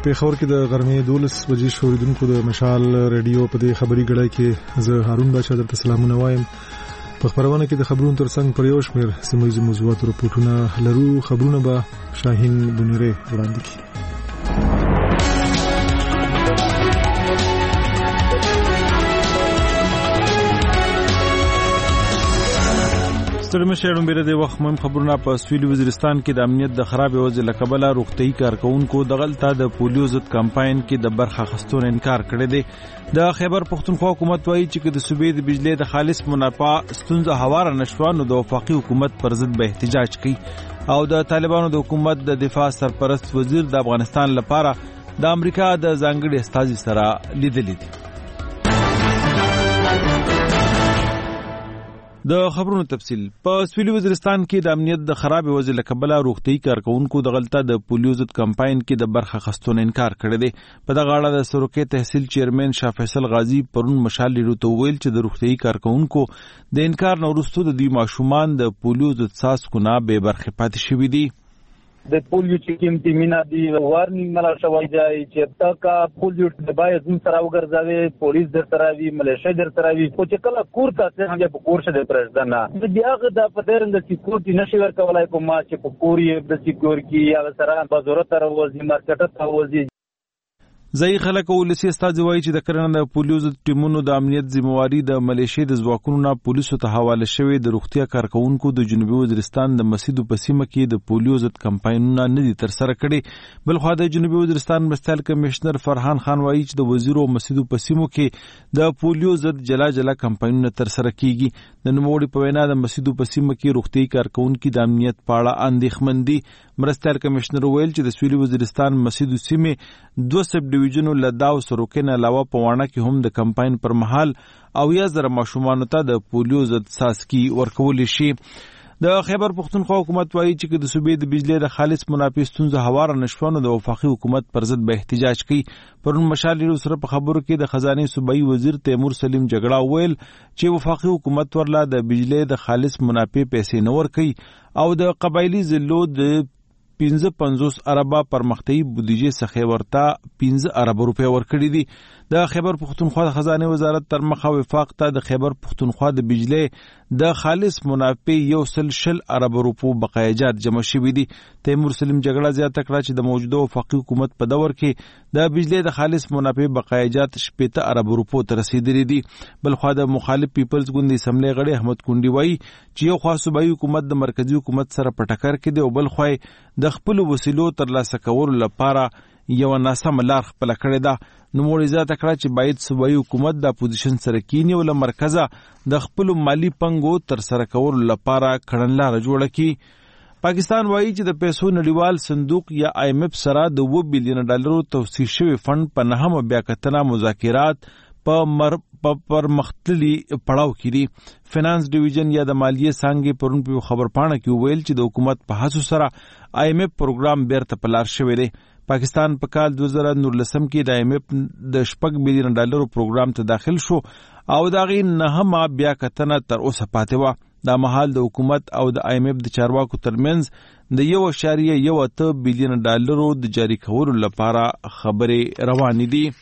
پیښور کې د غرمې 12 بجې شوریدونکو د مشال ریډیو په دې خبري غړای کې زه هارون بچا درته سلامونه وایم. په خبرونه کې د خبرونو ترڅنګ پر یو شمېر سیمه ییزو موضوعاتو رپورټونه لرو. خبرونه به شاهین بنيري وړاندې کړي. ستړي شهرونو بیره د وخت مهم خبرونه په سویلي وزیرستان کې د امنیت د خراب وضع له کبله روغتیايي کارکونکو د غلطه د پولیو ضد کمپاین کې د برخه اخیستو انکار کړی دی. د خیبر پښتونخوا حکومت وایي چې د صوبې د بجلی د خالص منافع ستونزه هواره نشوه نو د وفاقي حکومت پر ضد به احتجاج کوي. او د طالبانو د حکومت د دفاع سرپرست وزیر د افغانستان لپاره د امریکا د ځانګړي استازي سره لیدلي دي. د خبرونو تفصیل په سویلي وزیرستان کې د امنیت د خراب وضع له کبله روغتیايي کارکونکو د غلطه د پولیو ضد کمپاین کې د برخه اخیستو انکار کړی دی. په دغه اړه د سروکي تحصیل چیرمن شاه فیصل غازی پرون مشال لیدو ته ویل چې د روغتیايي کارکونکو د انکار نه وروسته د دوی ماشومان د پولیو ضد څاڅکو نه بې برخې پاتې شوي دي. د پولیو چې قیمتي مینا دی وارنینګ ملا شوی دی چې تاکا پولیو د باید زم سره وګرځوي پولیس در سره وی ملیشیا در سره وی خو چې کله کور ته څنګه په کور شه پرځدنه د بیاغه د پدرند سکیورټي نشي ورکولای په ما چې په کور یې د سکیورټي یا سره په ضرورت راوځي مارکیټ ته راوځي. ځای خلک ولسی استاد وایي چې د کرنه د پولیو ضد ټیمونو د امنیت ذمہواری د ملیشیا د ځواکونو نه پولیسو ته حواله شوی. د روغتیا کارکونکو د جنوبي وزیرستان د مسیدو په سیمه کې د پولیو ضد کمپاینونه نه دي تر سره کړي. بل خو د جنوبي وزیرستان مرستیال کمشنر فرحان خان وایي چې د وزیرو مسیدو په سیمو کې د پولیو ضد جلا کمپاینونه تر سره کیږي. د نوموړي په وینا د مسیدو په سیمه کې روغتیايي کارکونکو د امنیت په اړه اندېښمن دي. مرستیال کمشنر ویل چې د سویلي وزیرستان مسیدو سیمه 2 سب ډیویژنو لداو سروکې نه علاوه په وانه کې هم د کمپاین پر مهال او یا زره ماشومانو ته د پولیو ضد څاڅکي ورکول شي. د خیبر پښتونخوا حکومت وایي چې د صوبې د بجلی د خالص منافع ستونزه هواره نشوه د وفاقي حکومت پر ضد به احتجاج کوي. پرون مشال سره په خبرو کې د خزانه صوبایي وزیر تیمور سلیم جګړه ویل چې وفاقي حکومت ورلا د بجلی د خالص منافع پیسې نه ورکوي او د قبایلی ضلعو د 55 اربه پرمختیايي بودیجه څخه ورته 15 ارب روپیا ورکړي دي. د خیبر پښتونخوا د خزانه وزارت تر مخه وفاق ته د خیبر پښتونخوا د بجلی د خالص منافع 160 ارب روپو بقایجات جمع شوي دي. تیمور سلیم جګړه زیاته کړه چې د موجوده وفاقي حکومت په دور کې د بجلی د خالص منافع بقایجات 80 ارب روپو ته رسیدلي دي. بل خو د مخالف پیپلز ګوند اسمبلی غړي احمد کونډي وایي چې یو خوا صوبایي حکومت د مرکزی حکومت سره په ټکر کې دی او بل خو د خپل وسیلو ترلاسه کولو لپاره یو ناسم لار خپل کړی ده. نوموړي زیاته کړه چې باید صوبایي حکومت د اپوزیشن سره کینی او له مرکزه د خپل مالی پنګو تر سره کولو لپاره کړنلاره جوړه کړي. پاکستان وایي چې د پیسو نړیوال صندوق یا IMF سره د 2 بلین ډالرو توسيع شوی فند په نهمه بیا کتنه مذاکرات په پرمختللي پړاو کې دي. فینانس ډیویژن یا د مالیې څنګه پرون په خبرپاڼه کې ویل چې د حکومت په هڅو سره IMF پروګرام بیرته په لار شوی دی. پاکستان په کال 2019 کې د IMF د 4 بلین ډالرو پروګرام ته داخل شو او دا غي نهمه بیا کتنه تر اوسه پاتې و. دا مهال د حکومت او د IMF د چارواکو ترمنځ د 1.1 بلین ډالرو د جاری کولو لپاره خبرې روانې دي.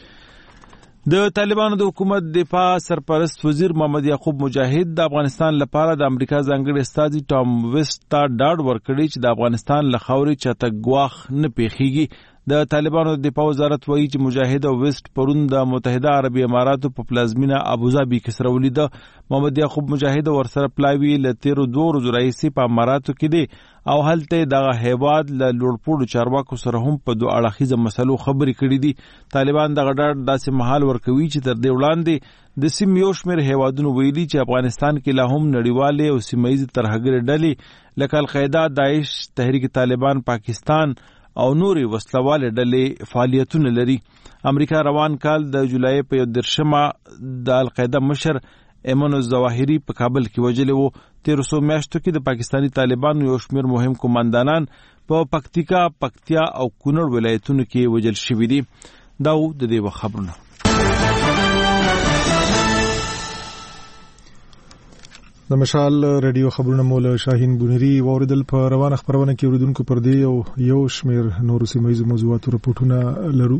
د طالبانو د حکومت دفاع سرپرست وزیر محمد یعقوب مجاهد د افغانستان لپاره د امریکا ځانګړي استازي ټام ویسټ ته ډاډ ورکړی چې د افغانستان له خاورې چاته ګواښ نه پیښیږي. د طالبانو د دفاع وزارت وایي چې مجاهد او ویسټ پرون د متحده عربي اماراتو په پلازمینه ابوظبي کې سره ولیده. محمد یعقوب مجاهد ورسره پلاوی له 2 ورځې راهیسې په اماراتو کې دی او هلته دغه هیواد له لوړپوړو چارواکو سره هم په 2 اړخیزه مسلو خبرې کړې دي. طالبان دغه ډاډ داسې مهال ورکوي چې تر دې وړاندې د سیمې یو شمېر هیوادونو ویلي چې افغانستان کې لا هم نړیوالې او سیمهییزې ترهګرې ډلې لکه القاعده، داعش، تحریک طالبان پاکستان او نورې وسلواله ډلې فعالیتونه لري. امریکا روان کال د جولای په 10 د القاعده مشر ایمن الظواهری په کابل کې وژلی و. 1300 میاشتو کې د پاکستانی طالبانو یو شمېر مهم کمانډانان په پکتیکا، پکتیا او کونړ ولایتونو کې وژل شوي دي. دا د دې خبرونه. د مشال رادیو خبرونه مولا شاهین بونری واردل په روانه خبرونه کې اوریدونکو پر دی او یو شمیر نورو سیمایي موضوعاتو رپورټونه لرو.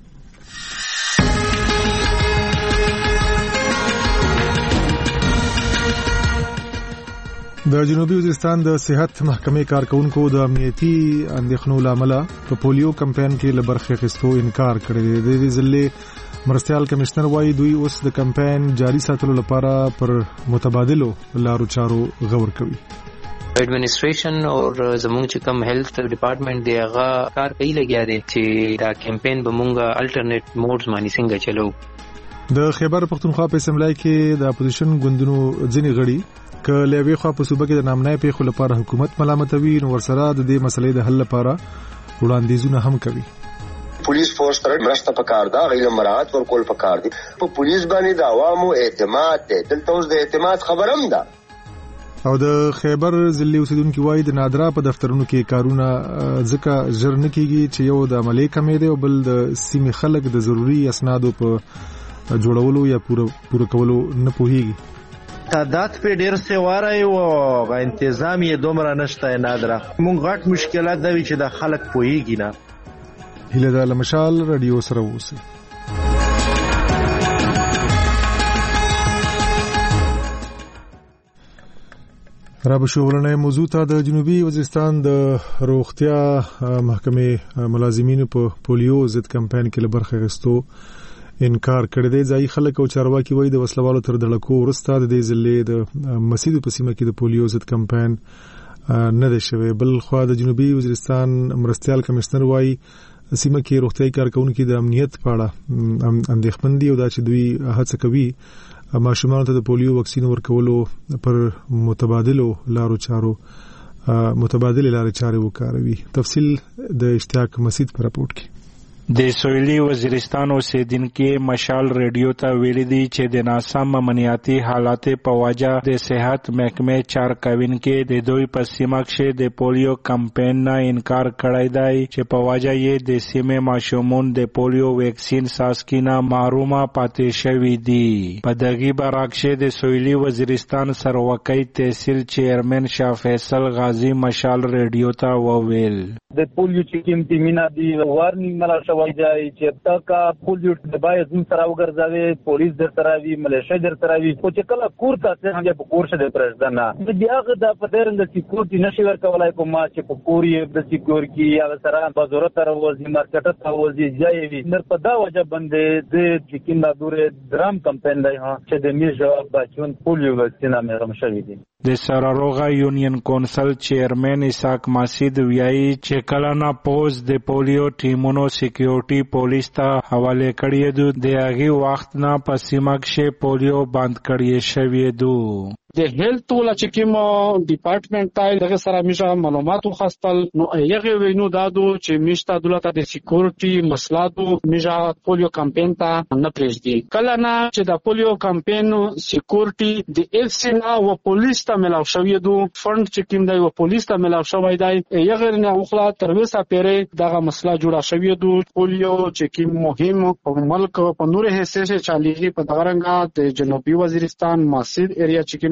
د جنوبي وزیرستان د صحت محکمې کارکونکو د امنیتي اندېښنو لامل په پولیو کمپاین کې لبرخه اخیستو انکار کړی دی. د دې ځلې مرستيال کمشنر وايي دوی اوس د کمپاین جاری ساتلو لپاره پر متبادلو لارو چارو غور کوي. ایڈمنسٹریشن اور زمونږ چې کوم هیلث ډپارټمنټ دی هغه کار کوي لګیا دی چې دا کمپاین به مونږه الټرنیټ موډز باندې څنګه چلو. د خیبر پختونخوا په اسمبلی کې د اپوزیشن ګوندونو ځینې غړي ک لوي خو په صوبه کې د نامنای په خو لپاره حکومت ملامتوي نو ورسره د دې مسلې د حل لپاره وړاندیزونه هم کوي. پولیس فورس تر مرسته پکار دا غیر مراعات ورکول پکار دي. په پولیس باندې د عوامو اعتماد دی. دلته اوس د اعتماد خبرم ده. او د خیبر ضلع اوسیدونکو وايي د نادرا په دفترونو کې کارونه ځکه ژر نه کیږي چې یو د عملي کمې دی او بل د سیمې خلک د ضروری اسنادو په جوړولو یا پوره کولو نه پوهیږي. تعداد په ډیر سواره او تنظیم یې دومره نشته نادرا. مونږ غټ مشکلات دی چې د خلک پوهیږي نه. هله د مشال رادیو سره اوسه. را بشورنه موضوع ته د جنوبي وزیرستان د روغتیا محکمې ملازمینو په پولیو ضد کمپاین کې لبرخه غستو انکار کړی دی. ځای خلک او چارواکي وایي د وسلوالو تر دړکو ورسته د دې ضلع د مسجد په سیمه کې د پولیو ضد کمپاین نه دی شوی. بل خو د جنوبي وزیرستان مرستيال کمشنر وایي سیمه کې روغتیايي کارکونکو د امنیت په اړه اندېښمن دي او دا چې دوی هڅه کوي ماشومان ته د پولیو واکسین ورکولو پر متبادل لارې چارې وکاروي. تفصیل د اشتیاق مسجد پر راپورټ کې. د سویلي وزیرستان اوسیدونکو مشال ریډیو ته ویلي دي چې د ناسم امنیتي حالات په وجه د صحت محکمې چارکوونکو د دوی په سیمه کې د پولیو کمپاین نه انکار کړی دی چې په وجه یې د سیمې ماشومان د پولیو ویکسین ساسکینه محرومه پاتې شوي دي. په دغه برعکس د سویلي وزیرستان سروکی تحصیل چیرمن شاه فیصل غازی مشال ریډیو ته وویل د پولیو چې قیمتي مینا دی وارنینګ ملا شوی دی چې تاکا پولیو د باید زم سره وګرځاوي پولیس در تراوي ملیشیا در تراوي خو چې کله کور ته څنګه په کور شه د پرېږدنه د بیاغه د پدرند سکیورټي نشي ورکولای کوم چې په کور یې د سکیورټي یا سره په ضرورت راوځي مارکیټ ته راوځي ځای نر په دا وجه باندې د چکیندا دوره درام کمپاین دی چې د میژه بچون پولیو واکسینه مې شوی دی. د سراروغا یونین کونسل چیرمن اسحاق مسجد ویایي چې کله نه پوز د پولیو ټیمونو سکیورټي پولیس ته حواله کړی دی د هغه وخت نه په سیمه کې پولیو بند کړی شوی دی. د هیلث ولا چې کوم ډپارټمنټ ته دغه سره میشه معلومات خاصتل نو یغه وینو دادو چې میشته دولت د سکیورټي مسلاتو میشه پولیو کمپاین ته نه پریږدي. کله نه چې د پولیو کمپاین سکیورټي د اف سی نا او پولیس ته ملاو شوی دو فند چې کوم دی او پولیس ته ملاو شوی دی یغه نه خپل تر وسه پیره دغه مسله جوړه شوی دو پولیو چې کوم مهم په ملک په نور حصے کې چاليږي په دغه رنګه د جنوبي وزیرستان مسجد ایریا چې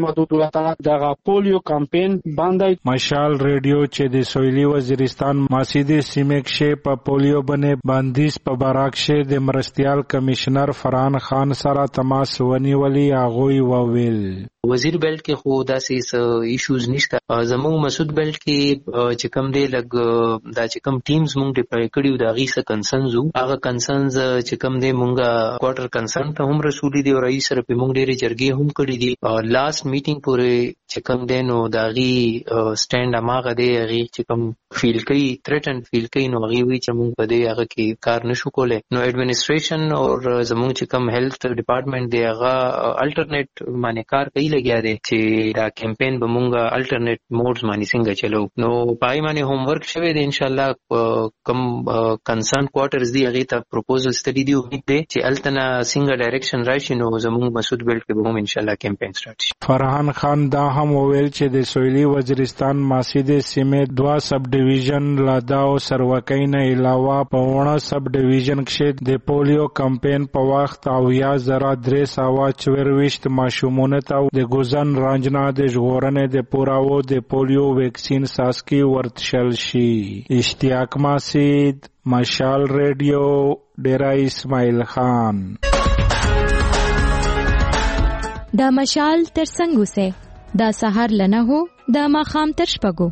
دغه پولیو کمپاین باندې مشال ریډیو چې د سویلي وزیرستان مسجد سیمه کې په پولیو باندې بندیز په براکشه د مرستيال کمشنر فرحان خان سره تماس ونیولي هغه وویل وزیر بیلټ کې خو داسې ایشوز نشته. زموږ مسعود بیلټ کې چې کوم دی لګ دا چې کوم ټیمز مونږ ډیپلای کړیو دا غي څه کنسرنز هغه کنسرنز چې کوم دی مونږه کوارټر کنسرن ته هم رسولي دی او رئیس سره په مونږ ډېری جرګې هم کړې دي. لاست میټینګ پورې چې کوم دی نو دا غي سټاند اماغه دی غي چې کوم فیل کوي تھریټن فیل کوي نو غي وی چې مونږ په دې هغه کې کار نشو کولای. نو ایڈمنسټریشن او زموږ چې کوم هیلث ډپارټمنټ دی هغه الټرنیټ باندې کار کوي لګیا دی چې دا کمپاین به مونږه الټرنیټ موډز باندې څنګه چلو. نو پای باندې هوم ورک شوی دی ان شاء الله کوم کنسرن کوارټرز دی هغه ته پروپوزل سټډي دی امید دی چې التنا څنګه ډایرکشن راشي نو زموږ مسعود بیلټ کې به هم ان شاء الله کمپاین سٹارټ شي. فرحان خان دا هم وویل چې د سویلي وزیرستان مسجد سیمه 2 سب ډیویژن لاداو سروکین علاوه په وړه سب ډیویژن کې د پولیو کمپاین په وخت 7324 ماشومانو ته د ګوزن رانجنا د ژغورنې د پوراو د پولیو ویکسین ساسکی ورتشل شي. اشتیاق ماسید، مشال ریډیو، ډیرا اسماعیل خان. دا مشال تر څنګه سه دا سحر لنه هو دا ماخام تر شپګو.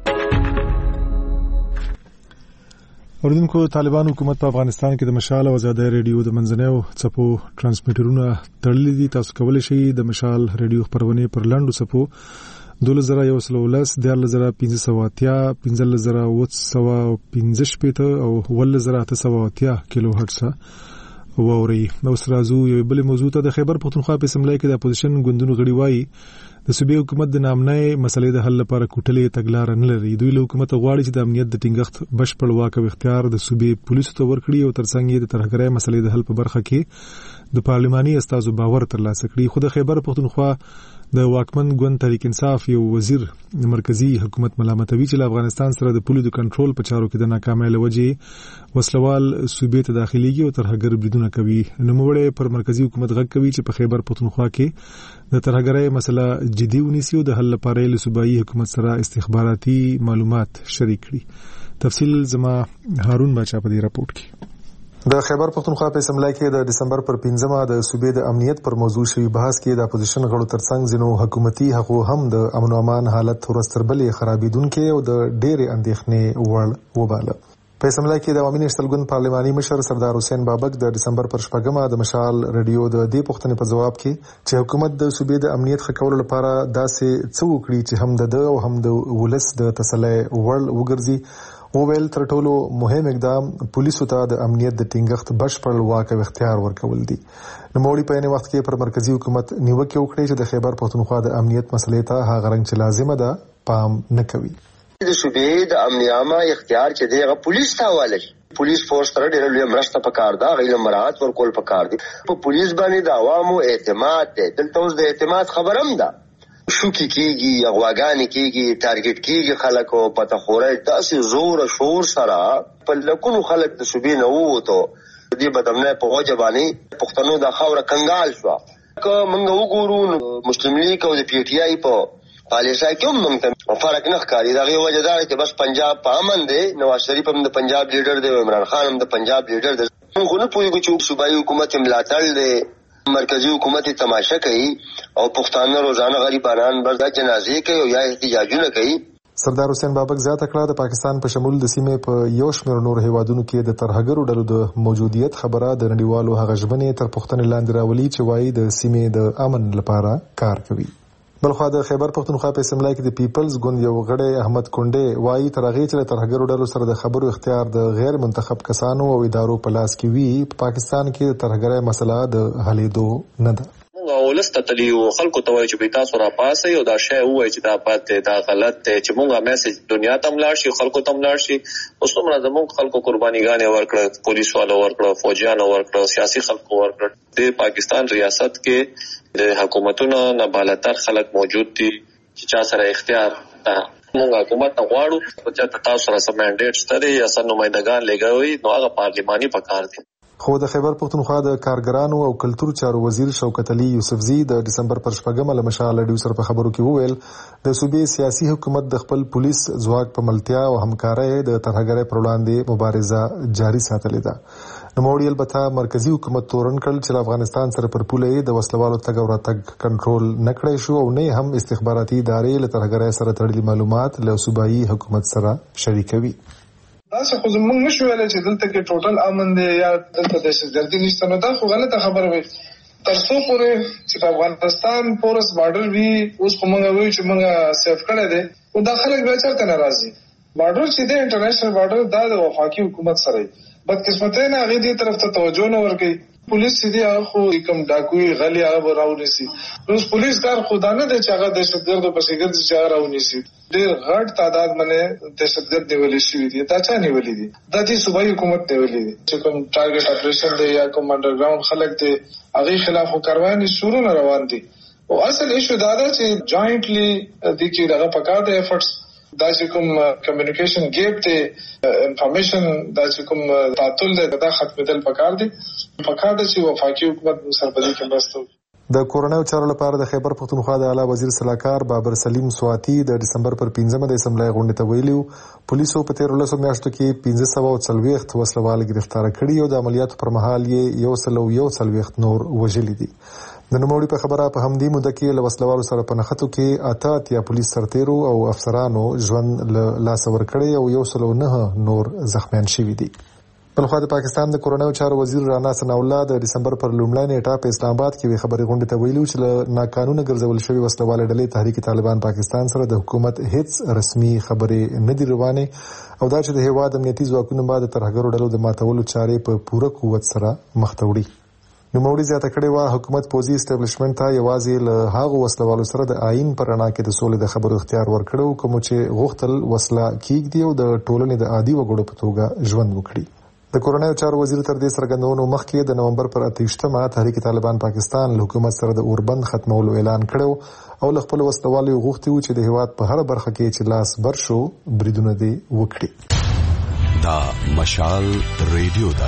اوردونکو طالبان حکومت په افغانستان کې د مشال او آزادۍ ریډیو د منځنیو څپو ټرانسمیټرونه تړلي دي. تاسو کولی شئ د مشال ریډیو خبرونه پر لاندو څپو 2110 12580 15715 او 11880 کیلو هرتز واوري. نو سرازو یو بل موضوع ته د خیبر پختونخوا په اسمبلی کې د اپوزیشن ګوندونو غړي وایي د صوبې حکومت د نامنۍ مسلې د حل لپاره کوټلې تګلار نه لري. دوی له حکومت غواړي چې د امنیت د ټینګښت بشپړ واک او اختیار د صوبې پولیسو ته ورکړي او ترڅنګ یې د ترهګرۍ مسلې د حل په برخه کې د پارلماني استازو باور ترلاسه کړي. خو د خیبر پختونخوا د واکمن ګوند تحریک انصاف یو وزیر مرکزی حکومت ملامتوي چې افغانستان سره د پولیسو د کنټرول په چارو کې د ناکامۍ له وجې وسلوال صوبې ته داخليږي او ترهګر بریدونه کوي. نوموړی پر مرکزی حکومت غږ کوي چې په خیبر پختونخوا کې د ترهګرۍ مسله جدي ونیسي او د حل لپاره له صوبایي حکومت سره استخباراتي معلومات شریک کړي. تفصیل زما هارون بچا په دې راپورټ کې. د خیبر پختونخوا په اسمبلی کې د دسمبر پر 15مه د صوبې د امنیت پر موضوع شوی بحث کې د اپوزیشن غړو ترڅنګ ځینو حکومتي حقوق هم د امن او امان حالت ورستربلې خرابېدونکې او د ډېرې اندېښنې وړ وباله. په اسمبلی کې د عوامي نېشنل ګوند پارلماني مشر سردار حسین بابک د دسمبر پر 15مه د مشال ریډیو د دې پوښتنې په جواب کې چې حکومت د صوبې د امنیت ښه کولو لپاره داسې څه وکړي چې هم د هم د ولس د تسلۍ وړ وګرځي. وویل تر ټولو مهم اقدام پولیسو ته د امنیت د ټینګښت بشپړ واک او اختیار ورکول دي. نوموړي په یوه وخت کې پر مرکزی حکومت نیوکه وکړه چې د خیبر پختونخوا د امنیت مسلې ته هغه رنګ چې لازمه ده پام نه کوي. د صوبې د امن عامه اختیار چې دغه پولیس ته حواله شي. پولیس فورس سره ډېر لوی مرسته پکار ده، غیر مراعات ورکول پکار دي. په پولیس باندې د عوامو اعتماد ده. دلته اوس د اعتماد خبرم ده. شوکی کیږي، اغواګانې کیږي، ټارګټ کیږي خلک او پته خورای داسې زور او شور سره په لکونو خلک د صوبې نه ووتو. دې بدمنه په وجه باندې پښتنو د خاور کنګال شو. که موږ وګورو مسلم لیگ او د پی ټی آی په پالیسۍ کې هم موږ فرق نه ښکاري. دا غي وجه دا چې بس پنجاب په امن دی، نواز شریف هم د پنجاب لیډر دی، عمران خان هم د پنجاب لیډر دی. موږ نه پوهیږو چې صوبایي حکومت ملاتړ دی، مرکزی حکومت تماشا کوي او پښتانه روزانه غریبانان بردا جنازې کوي او یا احتجاجونه کوي. سردار حسین بابک زیاته کړه د پاکستان په شمول د سیمې په یو شمېر نور هیوادونو کې د ترهګرو ډلو د موجودیت خبره د نړیوالو هغه ژبنې تر پوښتنې لاندې راولي چې وایي د سیمې د امن لپاره کار کوي. بلخوا د خیبر پختونخوا په اسمبلی کې د پیپلز ګوند یو غړی احمد کونډې وایي تر هغې چې د ترهګرو ډلو سره د خبرو اختیار د غیر منتخب کسانو او ادارو په لاس کې وي، په پاکستان کې د ترهګرۍ مسله د حلېدو نه ده. ولس ته تلیو خلکو ته وایي چې به تاسو را پاسئ او دا شی ووایي چې دا بد دی، دا غلط دی، چې مونږه میسج دنیا ته ملاړ شي، خلکو ته ملاړ شي. اوس څومره زموږ خلکو قربانیګانې ورکړه، پولیس والو ورکړه، فوجیانو ورکړه، سیاسي خلکو ورکړه. د پاکستان ریاست کې د حکومتونو نه بالاتر خلک موجود دي چې چا سره اختیار ده. مونږ حکومت نه غواړو چې تاسو سره سم منډیټ شته دي یا سن نمائندگان لګوي، نو هغه پارلماني پکار دي. خو د خیبر پختونخوا د کارګرانو او کلتور چارو وزیر شوکت علي یوسفزي د دسمبر پر 15مه له مشال ریډیو سره په خبرو کې وویل د صوبې سیاسي حکومت د خپل پولیس ځواک په ملتیا او همکارۍ د ترهګرۍ پر وړاندې مبارزه جاري ساتلې ده. نوموړي البته مرکزی حکومت تورن کړل چې افغانستان سره پر پوله د وسلوالو تګ او راتګ کنټرول نه کړی شو او نه هم استخباراتي ادارې له ترهګرۍ سره تړلي معلومات له صوبایي حکومت سره شریکوي. تاسو خو زموږ نشو ویلای چې دلته کې ټوټل امن دی یا دلته دهشتګردي نشته، نو دا خو غلطه خبره وي. تر څو پورې چې په افغانستان پورس بارډر وي، اوس خو موږ وایو چې موږ سیف کړی دی، او دا خلک بیا چېرته نه راځي. بارډر چې دی انټرنیشنل بارډر دا د وفاقي حکومت سره وي، بدقسمتۍ نه هغې دې طرف ته توجه نه ورکوي. پولیس چې دی هغه خو کوم ډاکوي غلي هغه به راونیسي. اوس پولیس کار خو دا نه دی چې هغه دهشتګردو پسې ګرځي چې هغه راونیسي. ډېر غټ تعداد باندې دهشتګرد نیولې شوي دي. دا چا نیولې دي؟ دا چې صوبایي حکومت نیولې دي چې کوم ټارګټ اپریشن دی یا کوم انډرګراوند خلک دی هغې خلاف خو کاروانې شروع روان دي. او اصل ایشو دا ده چې جوائنټلی دې کې دغه پکار دی ایفرټس دا چې کوم کمیونیکیشن ګیپ دی انفارمیشن دا چې کوم تعطل دی دا ختمېدل پکار دی چې وفاقي حکومت سره په دې کې مرسته وکړي. د کورونایي چارو لپاره د خیبر پختونخوا د اعلی وزیر صلاحکار بابر سلیم سواتی د ډسمبر پر 15 د اسمبلی غونډې ته ویلي پولیسو په 13 میاشتو کې 1540 وسلوال گرفتار کړي او د عملیاتو پر مهال یې 141 نور وژلي دي. د نوموړي په خبره په همدې موده کې له وسلوالو سره په نښتو کې 88 پولیس سرتیرو او افسرانو ژوند له لاسه ورکړی او 109 نور زخمیان شوي دي. بلخوا د پاکستان د کورونایي چارو وزیر رانا ثناء الله د ډسمبر پر لومړۍ نیټه په اسلام آباد کې خبري غونډې ته ویلي چې له ناقانونه ګرځول شوی وسلواله ډلې تحریک طالبان پاکستان سره د حکومت هیڅ رسمي خبرې نه دي روانې او دا چې د هیواد امنیتي ځواکونو باندې ترهګرو ډلو د ماتولو چارې په پوره قوت سره مخ ته وړي. نوموړي زیاته کړې وه حکومت پوځي اسټابلیشمنټ ته یوازې له هغو وسلوالو سره د آئین پر رڼا کې د سولې د خبرو اختیار ورکړو کوم چې غوښتل وسله کېږدي او د ټولنې د عادي وګړو په توګه ژوند وکړي. د کورونایي چارو وزیر تر دې څرګندونو مخکې د نومبر پر 28 تحریک طالبان پاکستان له حکومت سره د اوربند ختمولو اعلان کړو او له خپل وسلوالو غوښتي و چې د هیواد په هر برخه کې چې لاس بر شو بریدونه دې وکړي. دا مشال ریډیو ده.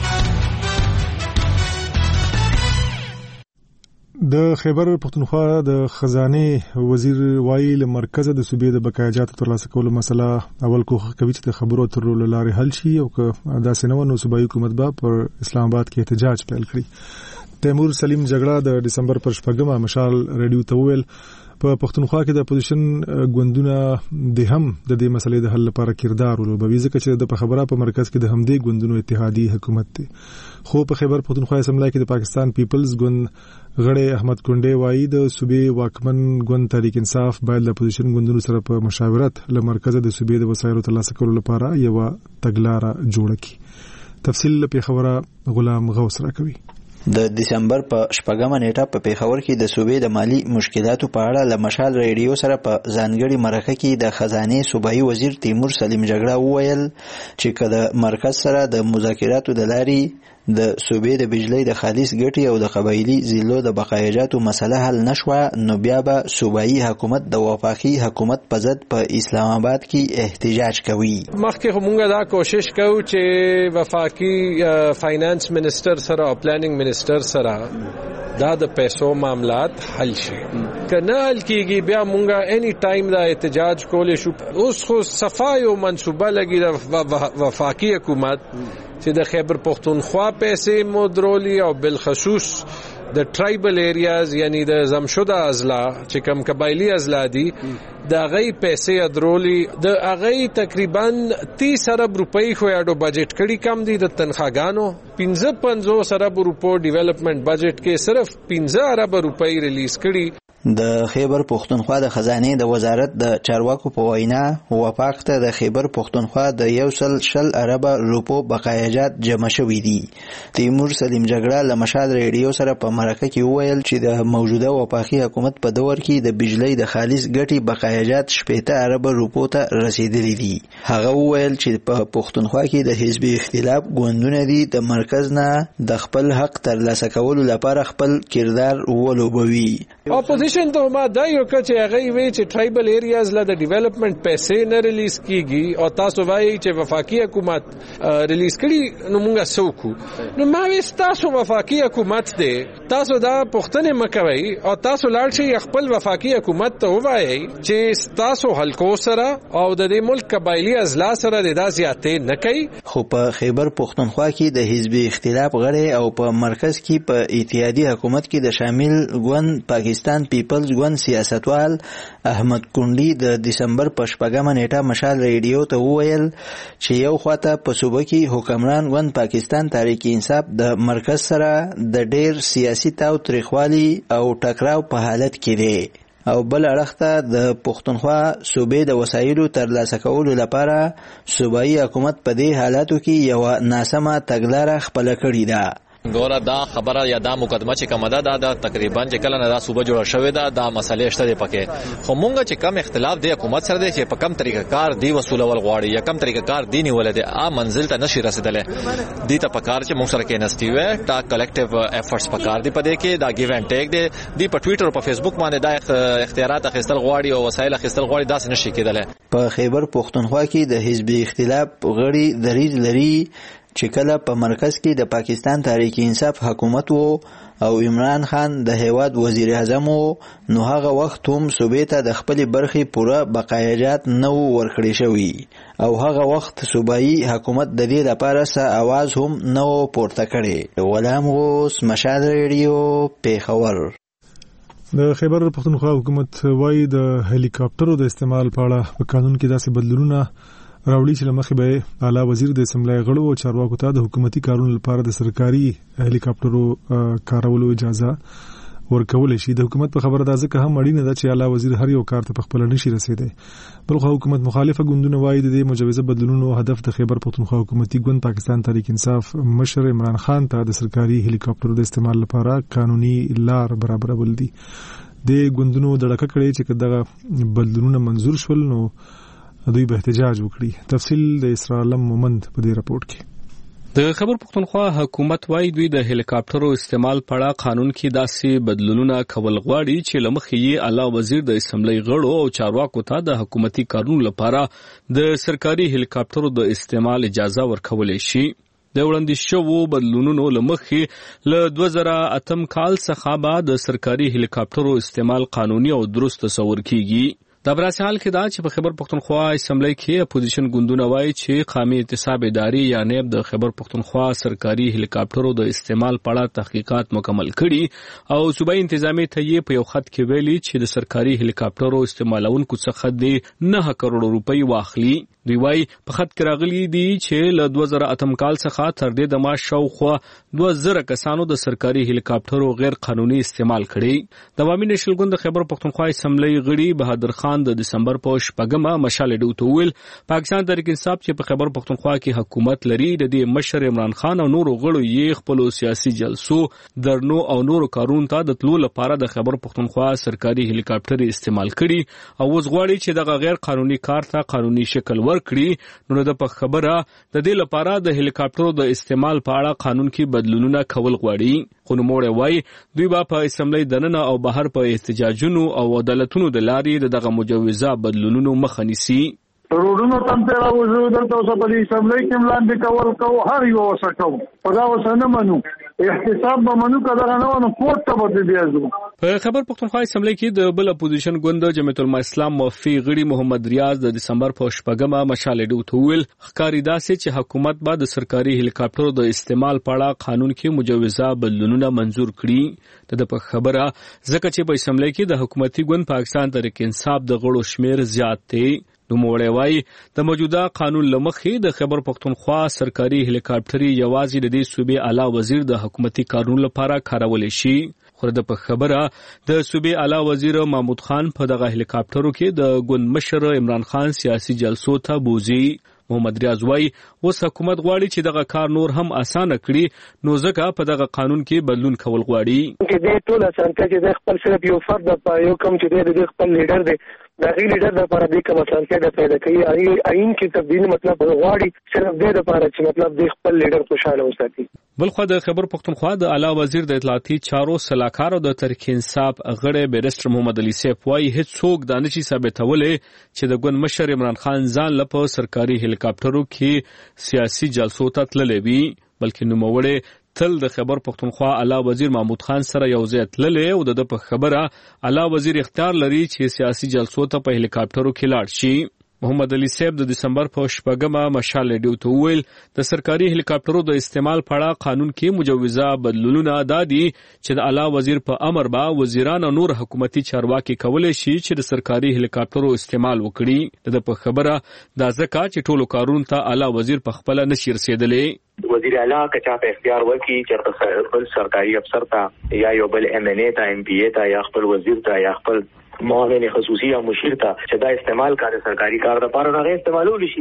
د خیبر پختونخوا د خزانه وزیر وایي له مرکز د صوبې د بقایاجاتو ترلاسه کولو مسله اول کوخه کوي چې د خبرو اترو لارې حل شي او که داسې نه ونه صوبایي حکومت به پر اسلام آباد کې احتجاج پیل کړي. تیمور سلیم جګړه د ډسمبر پر 14 مشال ریډیو ته ویل په پښتونخوا کې د اپوزیشن ګوندونه د هم د دې مسلې د حل لپاره کردار ولوبوي ځکه چې د خبره په مرکز کې د همدې ګوندونو اتحادیه حکومت دی. خو په خیبر پښتونخوا اسمبلی کې د پاکستان پیپلز ګوند غړی احمد کونډې وایي د صوبې واکمن ګوند تحریک انصاف باید د اپوزیشن ګوندونو سره په مشاورت له مرکز د صوبې د وسایلو ترلاسه کولو لپاره یو تګلارې جوړه کړي. تفصیل په خبره غلام غوث راکوي. د دسمبر په 14 نیټه په پیښور کې د صوبې د مالی مشکلاتو په اړه له مشال ریډیو سره په ځانګړي مرکه کې د خزانه صوبایي وزیر تیمور سلیم جګړه وویل چې کله مرکز سره د مذاکراتو د لارې د صوبې د بجلی د خالص ګټي او د قبایلی ضلعو د بقایاجاتو مسله حل نشوه نو بیا به صوبایي حکومت د وفاقي حکومت په ضد په اسلام آباد کې احتجاج کوي. مخکې موږ دا کوشش کوو چې وفاقي فاینانس منسٹر سره او پلانینګ منسٹر سره دا د پیسو معاملات حل شي. کنه حل کیږي بیا مونږه اني ټایم دا احتجاج کولې شو. اوس خو صفای او منصوبه لګي د وفاقي حکومت چې د خیبر پختونخوا پیسې مدرولي او بالخصوص د ټرایبل ایریاز یعنی د زمشده اضلاع چې کم قبایلی اضلاع دي د غي پیسې ادرولي د غي تقریبا 30 ارب روپۍ خو یاډو بجټ کړي کم دي د تنخواګانو 55 ارب روپو ډیولپمنٹ بجټ کې صرف 15 ارب روپۍ ریلیز کړي. د خیبر پختونخوا د خزانه د وزارت د چارواکو په وینا وفاق ته د خیبر پختونخوا د 100 ارب روپو بقایاجات جمع شوې دي. تیمور سلیم جګړه له مشال ریډیو سره په مرکه کې وویل چې د موجوده وفاقي حکومت په دور کې د بجلی د خالص ګټي بقایاجات 70 ارب روپو ته رسیدلي دي. هغه وویل چې په پختونخوا کې د حزبي اختلاف ګوندونه دي د مرکز نه د خپل حق ترلاسه کولو لپاره خپل کردار ولوبوي. اپوزیشن ته ما دا یو کچ هغه وی چې ټرایبل ایریاز له د ډیولپمنٹ پیسې نه ریلیز کیږي او تاسو وایي چې وفاقي حکومت ریلیز کړي نو موږ سوکو نو ما وی تاسو وفاقي حکومت دی تاسو دا پښتنه مکوي او تاسو لاړ شي خپل وفاقي حکومت ته وایي چې تاسو حلقو سره او د دې ملک قبایلی اضلاع سره د داسياته نه کوي. خو په خیبر پختونخوا کې د حزبي اختلاف غړي او په مرکز کې په اتحادیه حکومت کې د شامل ګوند پاکستان پیپلز ګوند سیاستوال احمد کونډي د دسمبر په 14 نیټه مشال ریډیو ته وویل چې یو خواته په صوبه کې حکمران ګوند پاکستان تحریک انصاف د مرکز سره د ډیر سیاسي تاو تریخوالي او ټکراو په حالت کې دی او بل اړخته د پښتونخوا صوبې د وسایلو ترلاسه کولو لپاره صوبایي حکومت په دې حالاتو کې یو ناسمه تګلارې خپل کړې ده. ګوره دا خبره یا دا مقدمه چې کومه ده دا تقریبا چې کله نه دا صوبه جوړه شوې ده دا مسلې شته پکې خو مونږ چې کم اختلاف دی حکومت سره دی چې په کم طریقه کار دی وسولول غواړي یا کم طریقه کار دی نیول دي منزل ته نشي رسیدله دي ته پکار چې مونږ سره کې نستی وې دا کلیکټیو افورټس پکار دی پدې کې دا ګیو اینڈ ټیک دی په ټوئیټر او په فیسبوک باندې دا اختیارات اخیستل غواړي او وسایل اخیستل غواړي دا څه نشي کېدله. په خیبر پختونخوا کې د حزب اختلاف غړي دریځ لري چې کله په مرکز کې د پاکستان تحریک انصاف حکومت وو او عمران خان د هیواد وزیر اعظم وو نو هغه وخت هم صوبې ته د خپل برخې پوره بقایجات نه ورکړي شوی او هغه وخت صوبایي حکومت د دې لپاره څه आवाज هم نه پورته کړي. غلام غوث، مشال ریډیو، پیښور. د خیبر پختونخوا حکومت وايي د هلیکاپټرو د استعمال په اړه په قانون کې داسې بدلونونه راوړي چې لمخې به اعلی وزیر د اسمبلی غړو او چارواکو ته د حکومتي کارونو لپاره د سرکاري هلیکاپټرو کارولو اجازه ورکول شي. د حکومت په خبره ده ځکه هم اړینه ده چې اعلی وزیر هر یو کار ته په خپل نشي رسیدي. بلخو حکومت مخالفه ګوندونه وايي د دې مجوزه بدلونونو هدف د خیبر پختونخوا حکومتي ګوند پاکستان تحریک انصاف مشر عمران خان ته د سرکاري هلیکاپټرو د استعمال لپاره قانوني لار برابرول دي. د ګوندونو د ډکه کړي چې دغه بدلونونه منزور شول نو دوی به احتجاج وکړي. تفصیل د اسرائیل مومند په دې راپورټ کې. د خیبر پختونخوا حکومت وايي دوی د هلیکاپټرو استعمال په اړه قانون کې داسې بدلونونه کول غواړي چې لمخې یې اعلی وزیر د اسمبلی غړو او چارواکو ته د حکومتي کارونو لپاره د سرکاري هلیکاپټرو د استعمال اجازه ورکول شي. د وړاندې شوو بدلونونو لمخې له 2008 کال څخه بعد د سرکاري هلیکاپټرو استعمال قانوني او درست تصور کیږي. دا براسي حال کې دا چې په خیبر پختونخوا اسمبلی کې اپوزیشن ګوندونه وایي چې قومي اعتصاب اداري یا نیب د خیبر پختونخوا سرکاري هلیکاپټرو د استعمال په اړه تحقیقات مکمل کړي او صوبایي انتظامیه ته یې په یو خط کې ویلي چې د سرکاري هلیکاپټرو استعمالونکو څخه د 9 کروڑ روپۍ واخلي. دوی وایي په خط کې راغلي دي چې له 2008 کال څخه تر دې د ماش شاوخوا 2000 کسانو د سرکاري هلیکاپټرو غیر قانوني استعمال کړي. د عوامي نېشنل ګوند د خیبر پختونخوا اسمبلی غړي بهادر خان د دسمبر په شپږمه مشال ډیو ویل پاکستان تحریک انصاف چې په خیبر پختونخوا کې حکومت لري د دې مشر عمران خان او نورو غړو یې خپل سیاسي جلسو درنو او نورو کارونو ته د تلو لپاره د خیبر پختونخوا سرکاري هلیکاپټر استعمال کړي او اوس غواړي چې دغه غیر قانوني کار ته قانوني شکل ورکړي. نو د خبره د دې لپاره د هلیکاپټرو د استعمال په اړه قانون کې بدلونونه کول غواړي. خو نوموړی وایي دوی به په اسمبلی دننه او بهر په احتجاجونو او عدالتونو د لارې دغه مجوزه بدلونونو مخه نیسي. روډونو تم ته راوځو دلته اوس په اسمبلی کې ملاندې کول کو هر یو وسکو په دا وسنه منو احتساب به منو کړه نه نو کوټ ته به بیازو. په خیبر پختونخوا اسمبلی کې د بل اپوزیشن ګوند جمعیت الاسلام موفي غړي محمد ریاض د دسمبر په شپږمه مشال ډیو ویل ښکاری داسې چې حکومت به د سرکاري هلیکاپټرو د استعمال په اړه قانون کې مجوزه بدلونونه منزور کړي. د په خبره ځکه چې په اسمبلی کې د حکومتي ګوند پاکستان تحریک انصاف د غړو شمیر زیات دی. نوموړی وایي د موجوده قانون لمخې د خیبر پختونخوا سرکاري هلیکاپټر یوازې د دې صوبې اعلی وزیر د حکومتي کارونو لپاره کارول شي. خو د په خبره د صوبې اعلی وزیر محمود خان په دغه هلیکاپټرو کې د ګوند مشر عمران خان سیاسي جلسو ته بوزي. محمد ریاض وایي اوس حکومت غواړي چې دغه کار نور هم اسانه کړي نو ځکه په دغه قانون کې بدلون کول غواړي. چې د ټول اسانتیا چې خپل صرف یو فرد په یو کم چې د خپل لیډر دی د غي لیډر لپاره د کوم اسانتیا د پیدا کوي آئین کې تبدیل مطلب غواړي صرف د لپاره چې مطلب د خپل لیډر خوشاله وساتي. بلخو د خیبر پختونخوا د اعلی وزیر د اطلاعاتي چارو صلاحکار او د تحریک انصاف غړي بیرسټر محمد علي سیف وايي هیڅ څوک دا نشي ثابتولې چې د ګوند مشر عمران خان ځان له سرکاري هلیکاپټرو کې سیاسي جلسو ته تللی وي بلکې نوموړی تل د خیبر پختونخوا اعلی وزیر محمود خان سره یو ځای تللی او د په خبره اعلی وزیر اختیار لري چې سیاسي جلسو ته په هلیکاپټرو کې لاړ شي. محمد علي صاحب د دسمبر په شپږمه مشال ډیو ویل د سرکاري هلیکاپټرو د استعمال په اړه قانون کې مجوزه بدلونونه دادي چې د اعلی وزیر په امر به وزیران او نور حکومتي چارواکي کولای شي چې د سرکاري هلیکاپټرو استعمال وکړي. د په خبره دا ځکه چې ټولو کارونو ته اعلی وزیر په خپل نشي رسیدلی. وزیر اعلی کچا په اختیار ورکی چې خپل سرکاري افسر ته یا یو بل ام ان ای ته ام پی ای ته یا خپل وزیر ته یا خپل معاون خصوصي یا مشیر ته چې دا استعمال کړي سرکاري کار لپاره نه استعمالول شي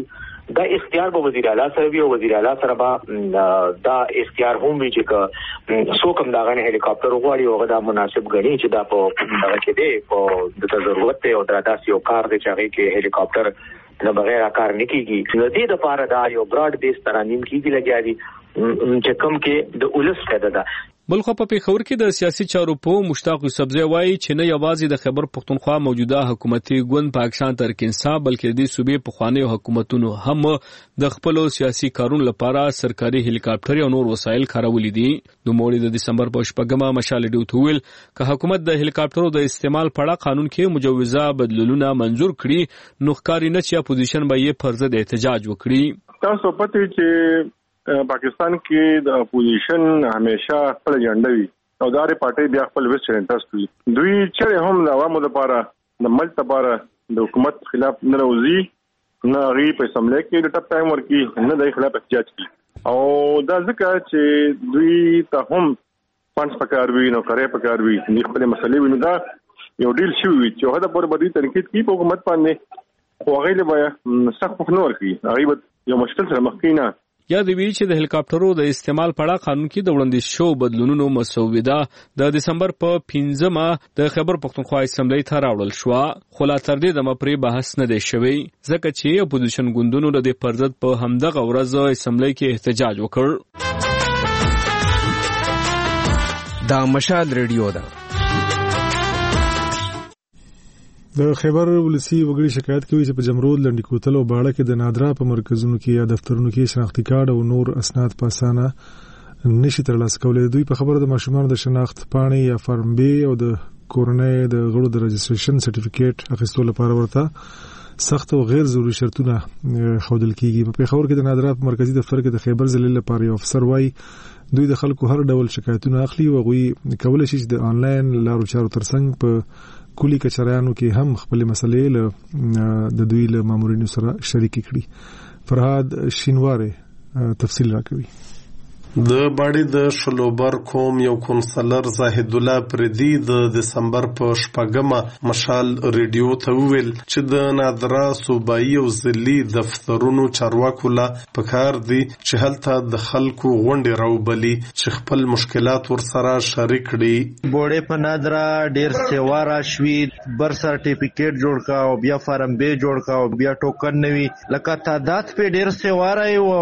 دا اختیار به وزیر اعلی سره وي او وزیر اعلی سره به دا اختیار هم وي چې څوک هم دغه هلیکاپټر وغواړي او دا مناسب ګڼي چې دا په دغه کې دی په د ضرورت دی او دا داسې یو کار دی چې هغه کې هلیکاپټر نه بغیر کار نه کیږي. د دې لپاره دا یو براډ بیس ترانیم کیږي لګیا دي چې کوم کې د اولس فائدہ ده. بلخو په پیښور کې د سیاسي چارو په مشتاق یوسفزی وایي چې نه یوازې د خیبر پختونخوا موجوده حکومتي ګوند پاکستان ترکینسا بلکې د صوبې په خواني حکومتونو هم د خپل سیاسي کارونو لپاره سرکاري هلیکاپټر او نور وسایل کارولي دي. نو موړي د دسمبر په شپږمه مشال ډیو تویل که حکومت د هلیکاپټرو د استعمال په اړه قانون کې مجوزه بدلولونه منزور کړي نو ښکاري نه چې اپوزیشن به یې پر ضد احتجاج وکړي. تاسو پته چې پاکستان کې د اپوزیشن همیشه خپل ایجنډا وي او دغه پارټي بیا خپل ویسټ انټرست وي. دوی چې هم د عوامو لپاره د ملت لپاره د حکومت خلاف نه راوځي نه غي په سملې کې د ټاپ ټایم ورکی نه د خلاف احتجاج کوي او دا ځکه چې دوی ته هم فانډز پکار وي نو کرے پکار وي د خپل مسلې ویني دا یو ډیل شوی چې هغه پر بدی تنقید کوي په حکومت باندې خو هغه له سخت مخنور کوي هغه یو مشکل سره مخ کینا. یا د وی چې د هلیکاپټرو د استعمال په اړه قانون کې د وړاندیز شو بدلونونو مسوده د دسمبر په 15مه د خیبر پختونخوا اسمبلی ته راوړل شو خو لا تر دې د مپری بحث نه دی شوی ځکه چې اپوزیشن ګوندونو د پرځد په همدغه ورځ اسمبلی کې احتجاج وکړ. دا مشال ریډیو ده. د خیبر ولسی وګړي شکایت کوي چې په جمرود لنډی کوتل او باړه کې د نادرا په مرکزونو کې یا دفترونو کې شناختی کارت او نور اسناد په اسانه نشي ترلاسه کولای. دوی په خبره د ماشومان د شناخت پاڼې یا فارم بی او د کورنۍ د غړو د رجستریشن سرټیفیکیټ اخیستلو لپاره ورته سخت او غیر ضروري شرطونه خودل کیږي. په پیښور کې د نادرا په مرکزی دفتر کې د خیبر ضلع لپاره یو افسر وایي دوی د خلکو هر ډول شکایتونه اخلي او غوي کولای شي د انلاین لارو چارو ترڅنګ په کلی کچریانو کې هم خپل مسلې د دوی له مامورینو سره شریک کړي. فرهاد شینواره تفصیل راکوي. د باډي د شلوبر کوم یو کونسلر زاهد الله پردي د دسمبر په شپږمه مشال ریډیو ته ویل چې د نادرا صوبایي او ضلعي دفترونو چارواکو لا پکار دي چې هلته د خلکو غونډې راوبلي چې خپل مشکلات ورسره شریک کړي. بوړې په نادرا ډیر سیواره شوي بر سرټیفیکیټ جوړ کا او بیا فارم بی جوړ کا او بیا ټوکن نوي لکه تعداد په ډیر سیواره او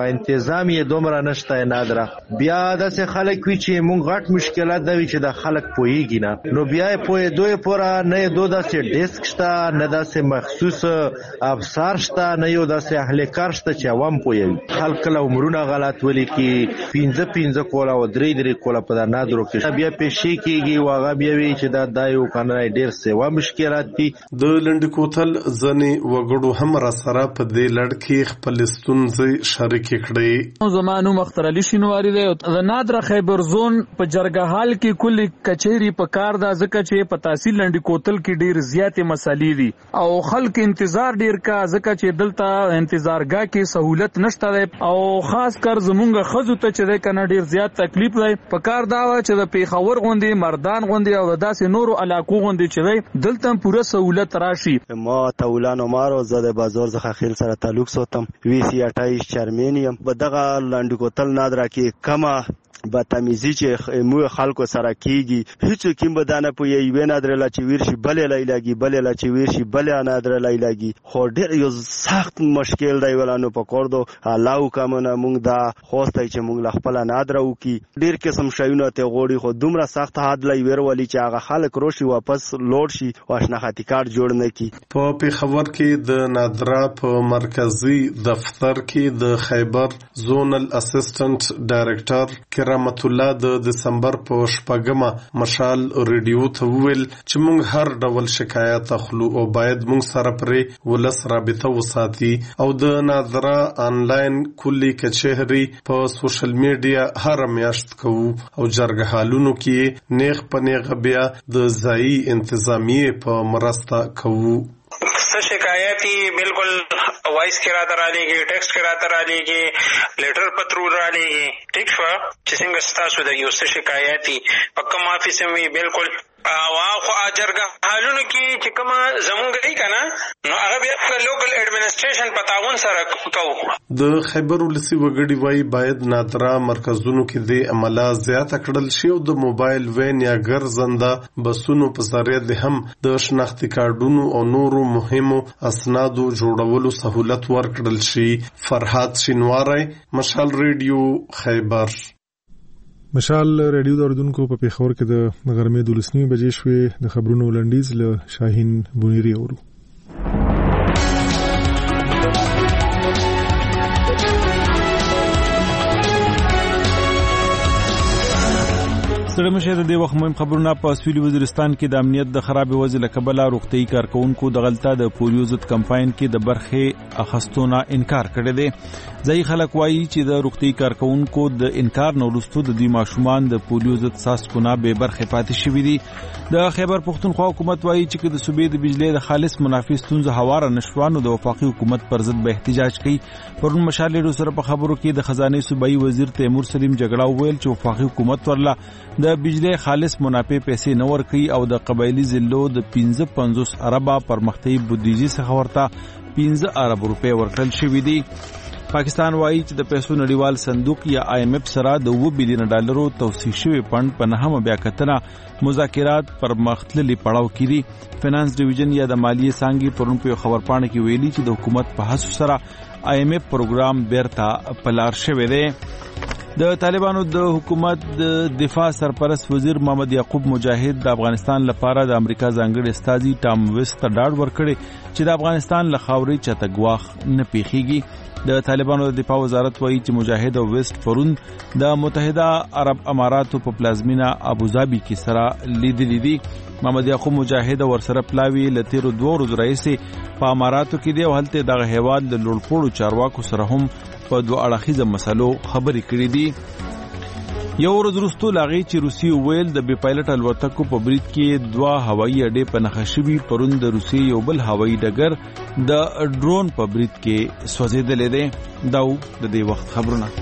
تنظیم یې دومره نشته نادرا بیا د څه خلک وی چې مونږ غټ مشکلات دی چې د خلک پويږي نه نو بیا په دوی پورا نه دوه داسې ډیسک شته نه داسې مخصوص افسر شته نه یو داسې اهل کار شته چې عوام پوي خلک له عمرونه غلط ولي کې 15 کولا او 3 کولا په نادرو کې بیا پېښې کېږي واغه بیا وی چې دا یو کنه ډیر سیوا مشکلات دي. د لنډ کوتل ځنې وګړو هم را سره په دې لړ کې خپل ستونزې شریک کړي. زمانو مختار علي شینواری دی د نادرا خیبر زون په جرګهال کې کلی کچېری په کار دا ځکه چې په تحصیل لنډی کوتل کې ډیر زیاتې مسالې دي او خلک انتظار ډیر کا ځکه چې دلته انتظارګاه کې سہولت نشته دی او خاص کر زمونږ خزو ته چې کنه ډیر زیات تکلیف دی په کار دا چې د پیښور غوندي مردان غوندي او داسې نورو علاقو غوندي چې دلته پوره سہولت راشي. ما تولان عمر او زده بازار څخه خیل سره تعلق ساتم وی سی 28 چرمنیم په دغه لنډی کوتل نادرا کې کما بدتمیزی چې مو خلکو سره کیږي هیڅ کیم بدانه په یوه نادر لا چې ورشي بلې لایلاږي بلې لا چې ورشي بلې نادر لایلاږي خو ډېر یو سخت مشکل دی ولانو په کوردو الله کومه مونږ دا خوسته چې مونږ خپل نادر وکي ډېر قسم شایونه ته غوړي خو دومره سخت حد لای ورولي چې هغه خلک روشي واپس لوړ شي او شناختی کارت جوړ نه کی. په پیښور کې د نادرا په مرکزی دفتر کې د خیبر زونل اسسټنټ ډایریکټر رحمت الله د دسمبر په شپږمه مشال ریډیو ته ویل چې موږ هر ډول شکایت اخلو او باید موږ سره پرې ولس رابطه وساتي او د نادرا انلاین کلی کچهری په سوشل میډیا هر میاشت کوو او جرګهالونو کې نیغ په نیغ بیا د ځای انتظامیه په مرسته کوو. شکایتی بالکل وائس کې راته را لېږي ټیکسټ کې راته را لېږي لیټر پترو را لېږي ټیک شو چې څنګه ستاسو د یو څه شکایتي په کوم آفیس وي بالکل خو جرګه حالونو کې چې کومه زمونږ ای کنه نو هغه بیا لوکل ایڈمنسټریشن په تعاون سره کوو. د خیبر ولسی وګړي وای باید نادرا مرکزونو کې د عمله زیاته کړل شي او د موبایل وین یا ګرځنده بسونو په ذریعہ د هم د شناختی کارډونو او نورو مهمو اسنادو جوړولو سہولت ورکړل شي. فرحات شینواری، مشال ریډیو، خیبر. مشال ریډیو د اردوونکو په پیښور کې د غرمې 12 بجې شوې. د خبرونو لنډیز له شاهین بونیری اورو. ستړي مشه د دې وخت مهم خبرونه په سویلي وزیرستان کې د امنیت د خراب وضع له کبله روغتي کارکونکو د غلطه د پولیو ضد کمپاین کې د برخه اخستونه انکار کړی دی. ځای خلک وایي چې د روغتي کارکونکو د انکار نه وروسته د دوی ماشومان د پولیو ضد ساسکونه به برخه پاتې شوي دي. د خیبر پښتونخوا حکومت وایي چې د صوبې د بجلی د خالص منافع ستونزه هواره نشوانو د وفاقي حکومت پر ضد به احتجاج کوي. پرون مشال ریډیو سره په خبرو کې د خزانه صوبایي وزیر تیمور سلیم جګړه وویل چې وفاقي حکومت ورله د بجلی خالص منافع پیسې نه ورکوي او د قبایلی ضلعو د 55 اربه پرمختیايي بودیجې څخه ورته 15 ارب روپۍ ورکړل شوې دي. پاکستان وایي چې د پیسو نړیوال صندوق یا IMF سره د 2 بلین ډالرو توصیه شوی فند په نهمه بیا کتنه مذاکرات پر مختللي پړاو کې دي. فینانس ډیویژن یا د مالیې څانګې پرون په خبرپاڼه کې ویلي چې د حکومت په هڅو سره IMF پروګرام بیرته پلار شوی دی. د طالبانو د حکومت د دفاع سرپرست وزیر محمد یعقوب مجاهد د افغانستان لپاره د امریکا ځانګړي استازي ټام ویسټ ته ډاډ ورکړي چې د افغانستان له خاورې چاته ګواښ نه پیښیږي. د طالبانو د دفاع وزارت وایي چې مجاهد او ویسټ پرون د متحده عرب اماراتو په پلازمینه ابوظبي کې سره لیدلي دي. محمد یعقوب مجاهد ورسره پلاوی لتیرو 2 ورځې راځي په اماراتو کې دی او هلته د هیواد د لوړپوړو چارواکو سره هم په 2 اړخیزه مسلو خبرې کړې دي. یو ورځ وروسته لاغي چې روسي ویل د بي پایلټ الوتکو په برید کې 2 هوایي اډې په نښه شوي. پرون د روسي یو بل هوایي ډګر د ډرون په برید کې سوځېدلې دی. دا د دې وخت خبرونه.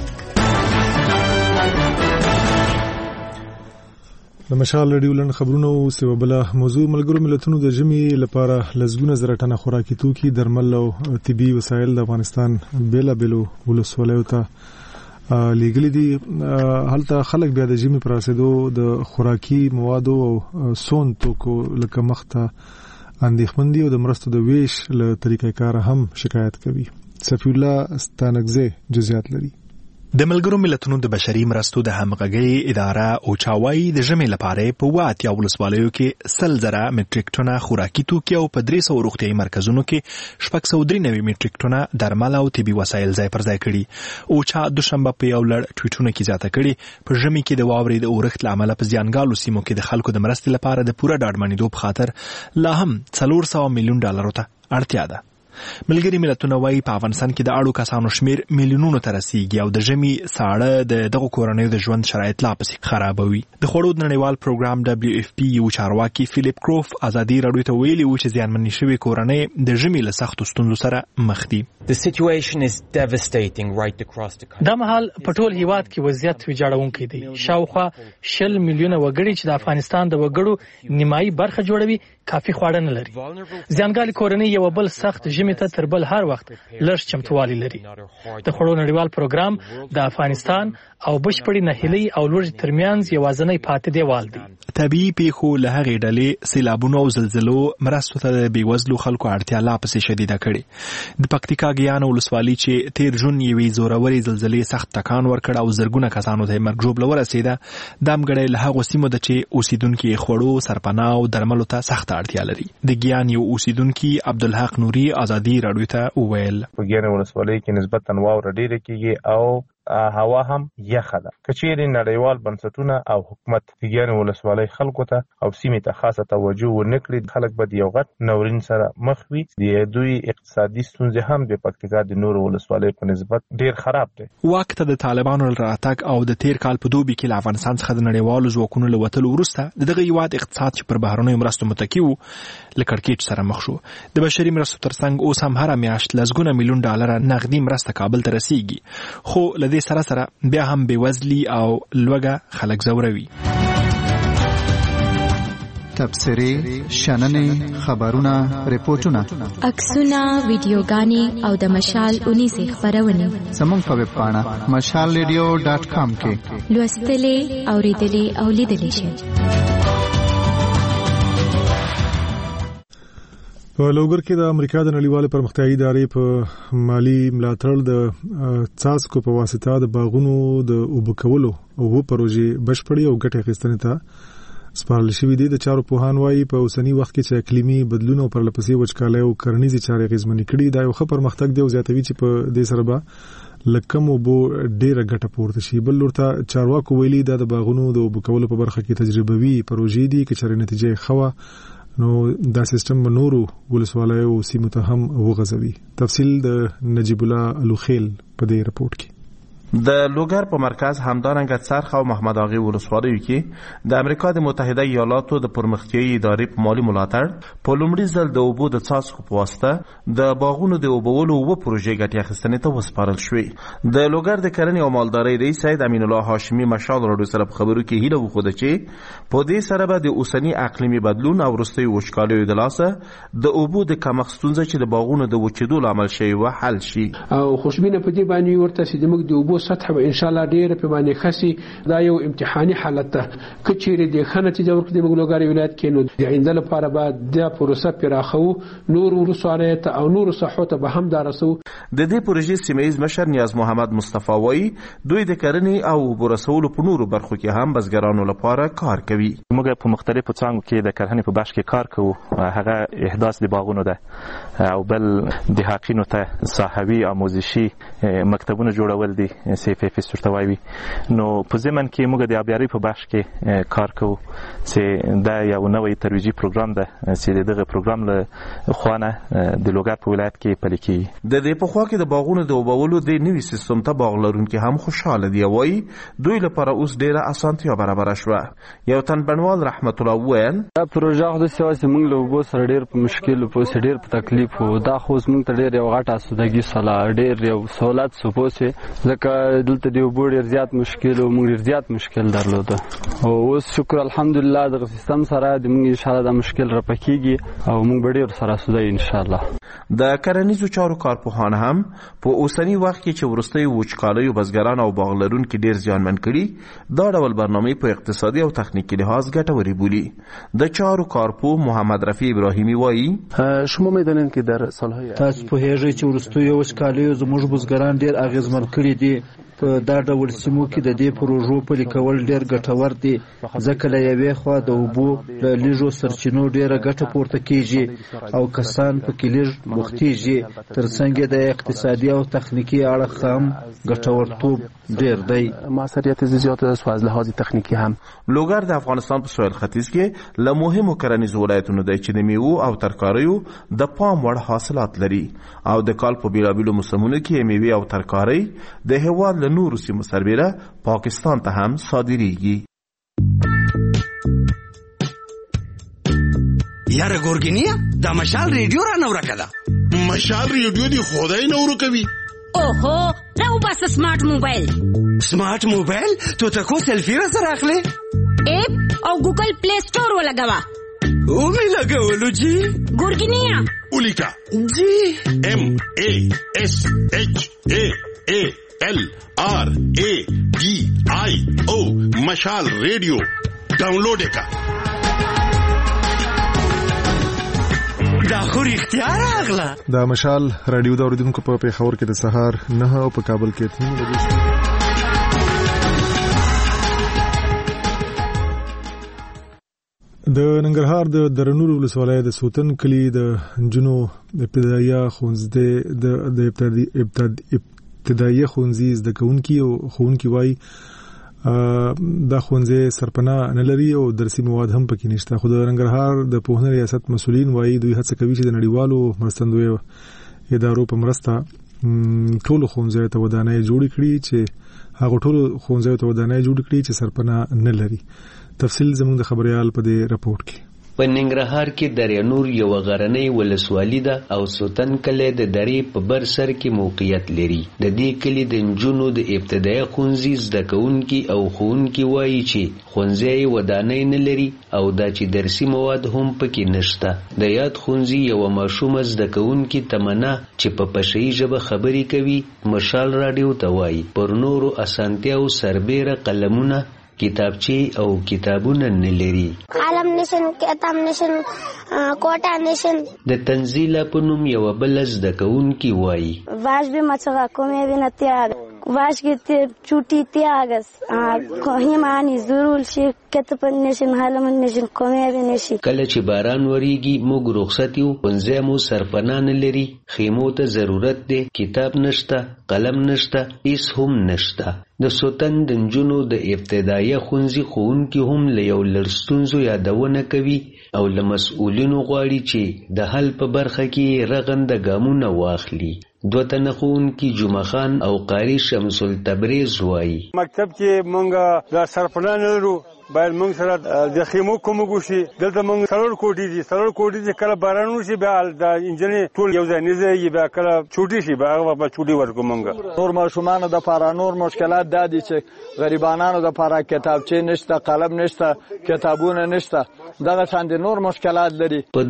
د مشال ریډیو لن خبرونو سیو بل موضوع ملګرو ملتونو د جمی لپاره لزګونه زره ټنه خوراکي توکي درمل او طبي وسایل د افغانستان بیل ولسوالۍ ته لیګل دي. هلته خلک بیا د جمی پراسدو د خوراکي موادو او سون توکو لکه مخته اندېښمن دي او د مرستو د ویش له طریقې کار هم شکایت کوي. صفی الله ستانکزه جزئیات لري. د ملګرو ملتونو د بشري مرستو د همغږۍ اداره او چاوي د ژمي لپاره په واتیا ولسوالیو کې 100,000 میټریک ټنه خوراکي توکي او په 300 روغتيایي مرکزونو کې 693 میټریک ټنه درمل او طبي وسایل ځای پر ځای کړي. او چا دوشنبه په یو لړ ټویټونه کې زیاته کړي په ژمي کې د واورې د اورښت لامل په ځانګالو سیمو کې د خلکو د مرستې لپاره د پوره ډاډمنېدو په خاطر لا هم 400 میلیون ډالر ته اړتیا ده. ملګری ملتونه وایي په افغانستان کې د اړو کسانو شمیر میلیونونو ته رسیږي او د ژمي ساړه د دغه کورنیو د ژوند شرایط لا پسې خرابوي. د خوړو د نړیوال پروګرام WFP یو چارواکي فلیپ کروف ازادي راډیو ته ویلي و چې زیانمنې شوي کورنۍ د ژمي له سختو ستونزو سره مخ دي. دا مهال په ټول هیواد کې وضعیت ویجاړونکی دی. شاوخوا 20 میلیونه وګړي چې د افغانستان د وګړو نیمایي برخه جوړوي کافي خواړه نه لري. ځانګالي کورنۍ یو بل سخت ژمي ته تر بل هر وخت لږ چمتووالی لري. د خوړو نړیوال پروګرام د افغانستان او بشپړې نهیلي او لوړې ترمنځ یوازینی پاتې دیوال دی. طبيعي پیښو له هغې ډلې سیلابونو او زلزلو مرستو ته د بېوزلو خلکو اړتیا لا پسې شدیده کړې. د پکتیکا ګیان ولسوالۍ چې تیر جون یوې زورورې زلزلې سخت ټکان ورکړ او زرګونه کسانو ته مرګ ژوبله ورسېده. دا همګړی له هغو سیمو ده چې اوسیدونکي خوړو سرپناه او درملو ته سخته اړتیا لري. د ګیان یو اوسیدونکي عبدالحق نوري ازادي راډیو ته وویل په ګیان ولسوالۍ کې نسبتاً واوره ډېره کېږي او هوا هم یخه ده. کچېرې نړیوال بنسټونه او حکومت د ګیان ولسوالۍ خلکو ته او سیمې ته خاصه توجه ونه کړي خلک به د یو غټ ناورین سره مخ وي. د دوی اقتصادي ستونزې هم د پکتیکا د نورو ولسوالۍ په نسبت ډېر خراب دي. واک ته د طالبانو راتګ او د تیر کال په دوبي کې له افغانستان څخه د نړیوالو ځواکونو له وتلو وروسته د دغه هیواد اقتصاد چې پر بهرنیو مرستو متکي و له کړکېچ سره مخ شو. د بشري مرستو ترڅنګ اوس هم هره میاشت لسګونه میلیون ډالر نغدي مرسته کابل ته رسیږي. خو له دې سره بیا هم بېوزلي او لوږه خلک ځوروي. تبصرې شننې خبرونه ریپورتونه عکسونه ویډیوګانې او د مشال 19 خبرونه زموږ په ویب پاڼه mashalradio.com کې لوستلې اوریدلې او لیدلې شئ. په لوګر کې د امریکا د نړیوالې پرمختیایي ادارې په مالی ملاتړ د څاڅکو په واسطه د باغونو د اوبه کولو او پروژې بشپړې او ګټې اخیستنې ته سپارل شوې دي. د چارو پوهان وايي په اوسنی وخت کې چې اقلیمي بدلون او پرلپسې وچکالۍ او کرنیزې چارې اغیزمنې کړي دا یو ښه پرمختګ دی او زیاتوي چې په دې سره به لکم اوبو ډېره ګټه پورته شي. بل لور ته چارواکو ویلي دا د باغونو د اوبه کولو په برخه کې تجربوي پروژې دي چې چارې نتیجه ښه نو دا سیستم نورو ولسوالیو سیمو ته هم وغځوي. تفصیل د نجیب الله الوخیل په دې رپورت کې. د لوګر په مرکز همدارنګه څرخ او محمد اغا ولسوالیو کې د امریکا د متحده ایالاتو د پرمختیایي ادارې په مالی ملاتړ په لومړي ځل د اوبو د څاڅکو په واسطه د باغونو د اوبولو او پروژې ګټې اخیستنې ته وسپارل شوې. د لوګر د کرنې او مالدارۍ رئیس سید امین الله هاشمي مشال راډیو سره په خبرو کې هیله وښوده چې په دې سره به د اوسنی اقلیمي بدلون او وروستیو وچکالیو د لاسه د اوبو د کمښت ستونزه چې د باغونو د وچېدو لامل شوی و حل شي. او خوشبینه په دې باندې ورته چې موږ د اوبو سطح به ان شاء الله ډېر په باندې خسي. دا یو امتحاني حالت ده کچېره د خنتیجه ورکړي د لوګر ولایت کې نو د آینده لپاره به د پروسه پراخو نور ورسوالات او نور صحوت به هم درسو. د دې پروژې سیمه‌ایز مشر نیاز محمد مصطفی وایي دوی د کرنې او ورسولو په نورو برخو کې هم بزګرانو لپاره کار کوي. موږ په مختلفو څانګو کې د کرنې په بخش کې کار کوو. هغه احداث د باغونو ده او بل د حقینو ته صحوي آموزشي مکتبونه جوړول دي CFF ورتوي. نو په زمن کې موږ د ابياري په بخش کې کار کوو چې دا یو نوې ترویجي پروګرام ده چې دغه پروګرام له خوانه د لوګر په ولایت کې پلي کیږي. د دې په خوا کې د باغونو د اوبولو د نوي سیستم ته باغ لرونکي هم خوشاله دي. وایي دوی لپاره اوس ډیره اسانتیا برابر شوه. یو تن بنوال رحمت الله وویل دا پروژه خو د سیاسي موږ له اوبو سره ډیر په مشکل او په ډیر په تکلیف وو. دا خو موږ ته ډیر یو غټه اسودګي سلا ډیر یو سہولت سپوسه ځکه دلته دی اوبو ډیر زیات مشکل او موږ ډیر زیات مشکل درلوده او اوس شکر الحمدلله د سیستم سره د موږ ان شاء الله د مشکل را پکېږي او موږ ډیر سره سوده ان شاء الله. د کرنیزو چارو کارپوهان هم په اوسنی وخت کې چې ورستۍ وچکالیو بزګران او باغ لرونکي ډیر زیانمن کړي دا ډول برنامه په اقتصادي او تخنیکی لحاظ ګټورې بولي. د چارو کارپوه محمد رفیع ابراهیمی وایي شما میدونید که در سالهای تاسو په هغه چې ورستۍ وچکالیو زموږ بزګران ډیر اغیزمن کړي دي. په دا ډول سیمو کې د دې پروژو پلي کول ډیر ګټور دي ځکه له یوې خوا د اوبو له لږو سرچینو ډیره ګټه پورته کیږي او کسان په کې لږ بوختيږي. ترڅنګ د اقتصادي او تخنیکی اړخ هم ګټورتوب ډیر دی. موثریت زیات است و از لحاظ تخنیکی هم. لوګر د افغانستان په سویل ختیځ کې له مهمو کرنیزو ولایتونو دی چې د میوو او ترکاریو د پام وړ حاصلات لري او د کال په بیلابیلو موسمونو کې میوې او ترکاری د هیواد له نورو سیمو سربیره پاکستان ته هم صادریږي. یاره ګورګینیا دا مشال ریډیو را نو راکړه. مشال ریډیو دی خدای نو کوي. اوهو راو بس سمارټ موبایل. سمارټ موبایل تو تکو سیلفی را سره اخلي. اپ او ګوګل پلی سٹور ولګوا. او می لګولو جی ګورګینیا ولیکا جی MASHALRADIO مشال ریډیو ډاونلوډ کا. دا خو اختیار اغلا. دا مشال رادیو د اوریدونکو په پیښور کې د سهار 9 او په کابل کې 3 بجې. د ننګرهار د درنور ولسوالۍ د سوتن کلی د جنو ابتدائیه ښوونځي د ابتدائیه ښوونځي زده کوونکي او ښوونکي وایي دا ښوونځي سرپناه نه لري او درسي مواد هم پکې نشته. خو د ننګرهار د پوهنې ریاست مسؤلین وایي دوی هڅه کوي چې د نړیوالو مرستندویو ادارو په مرسته ټول ښوونځي ته ودانۍ جوړ کړي چې هغه ټول ښوونځي ته ودانۍ جوړ کړي چې سرپناه نه لري. تفصیل زموږ د خبريال په دې رپورت کې. په ننګرهار کې دریا نور یو غرنۍ ولسوالي ده او سوتن کلی د درې په بر سر کې موقعیت لري. د دې کلي د نجونو د ابتدایي ښوونځي زده کوونکي او ښوونکي وایي چې ښوونځی یې ودانۍ نه لري او دا چې درسي مواد هم پکې نشته. د یاد ښوونځي یوه ماشومه زده کوونکي تمنا چې په پشهیي ژبه خبرې کوي مشال راډیو ته وایي پر نورو اسانتیاو سربیره قلمونه کتابچې او کتابونه نه لري. قلم نشن، کتاب نشن، کوټه نشن. د تنزیله په نوم یوه بله زده کوونکي وایي واش به مڅغه کومې وینه تیار واش کې چوټي تیاګس هیمانی ضرور شي کتاب نشن حالم نشن کومې ونشي. کله چې باران وریږي موږ رخصت یو ښوونځی مو سرپناه نه لري، خیمو ته ضرورت دی، کتاب نشته، قلم نشته، هیڅ هم نشته. د سوتن د نجونو د ابتدایي ښوونځي ښوونکي هم له یو لړ ستونزو یادونه کوي او له مسؤلینو غواړي چې د حل په برخه کې رغنده ګامونه واخلي. دوه تنه ښوونکي جمعه خان او قاري شمس التبریز وایي مکتب کې مونږ د سرپناه نه لرو، باید موږ سره د خیمو کوم وشي. دلته موږ څلور کوټې دي چې کله باران وشي بیا د انجنې ټول یو ځای نه ځي، بیا کله چوټي شي بیا هغه په چوټي ورکو. موږ نور ماشومانو د پاره نور مشکلات دادي چې غریبانو د پاره کتابچې نشته، قلم نشته، کتابونه نشته، دغه شان دي نور مشکلات لري. په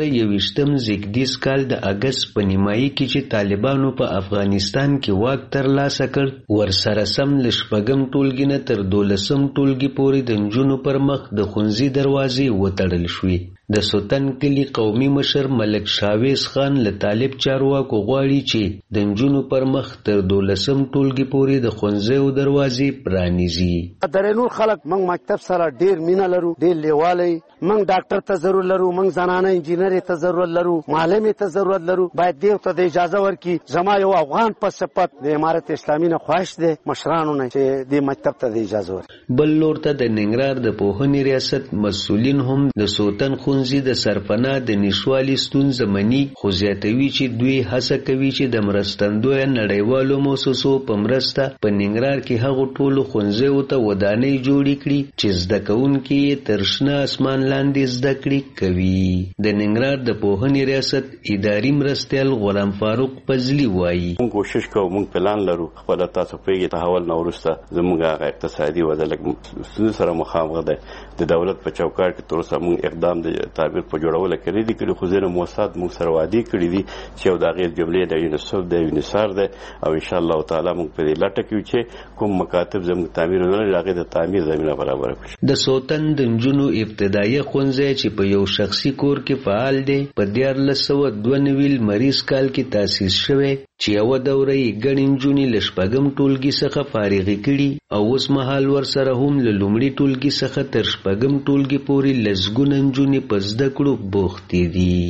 2021 زیږدیز کال د اگست په نیمایي کې چې طالبانو په افغانستان کې واک ترلاسه کړ ورسره سم له شپږم ټولګي نه تر 12م ټولګي پورې د نجونو پر مخ د ښوونځي دروازې وتړل شوې. د سوتن کلي قومي مشر ملک شاویز خان له طالب چارواکو غواړي چې د نجونو پر مخ تر 12م ټولګي پورې د ښوونځیو دروازې پرانیزي. درې نور خلک موږ مکتب سره ډیر مینه لرو، ډیر لیوالی، موږ ډاکټر ته ضرورت لرو، موږ زنانه انجینر ته ضرورت لرو، معلم ته ضرورت لرو. باید دیو ته د اجازه ورکړي. زما یو افغان په صفت د امارت اسلامي نه خواهش دی مشرانو نه چې د مکتب ته د اجازه ورکړي. بل لور ته د ننګرهار د پوهنې ریاست مسؤلین هم د سوتن ښوونځي د سرپناه د نشوالي ستونزه مني، خو زیاتوي چې دوی هڅه کوي چې د مرستندویه نړیوالو موسسو په مرسته په ننګرهار کې هغو ټولو ښوونځیو ته ودانۍ جوړې کړي چې زده کوونکي یې تر شنه اسمان لاندې زده کړې کوي. د ننګرهار د پوهنې ریاست اداري مرستیال غلام فاروق فضلي وایي موږ کوشش کوو، موږ پلان لرو. خپل تاسو پیږي تحول نه وروسته زموږ هغه اقتصادي وده لږ ستونزو سره مخامخ ده. د دولت په چوکاټ کې تر اوسه موږ اقدام د تعبیر په جوړولو کړی دي، خو ځینې موسسات موږ سره وعده کړي دي چې یو د هغې جملې د یونیسف د یونیسار ده او انشاءالله تعالی موږ په دې لټه کې چې کوم مکاتب زموږ تعمیر نه لري هغې د تعمیر زمینه برابره کړي. د سوتن د نجونو ابتدایي ښوونځی چې په یو شخصي کور کې فعال دی په 1492 لمریز کال کې تاسیس شوی چې یوه دوره یې ګڼې نجونې له شپږم ټولګي څخه فارغې کړي او اوس مهال ورسره هم له لومړي ټولګي څخه تر شپږم ټولګي پورې لسګونه نجونې په زده کړو بوختې دي.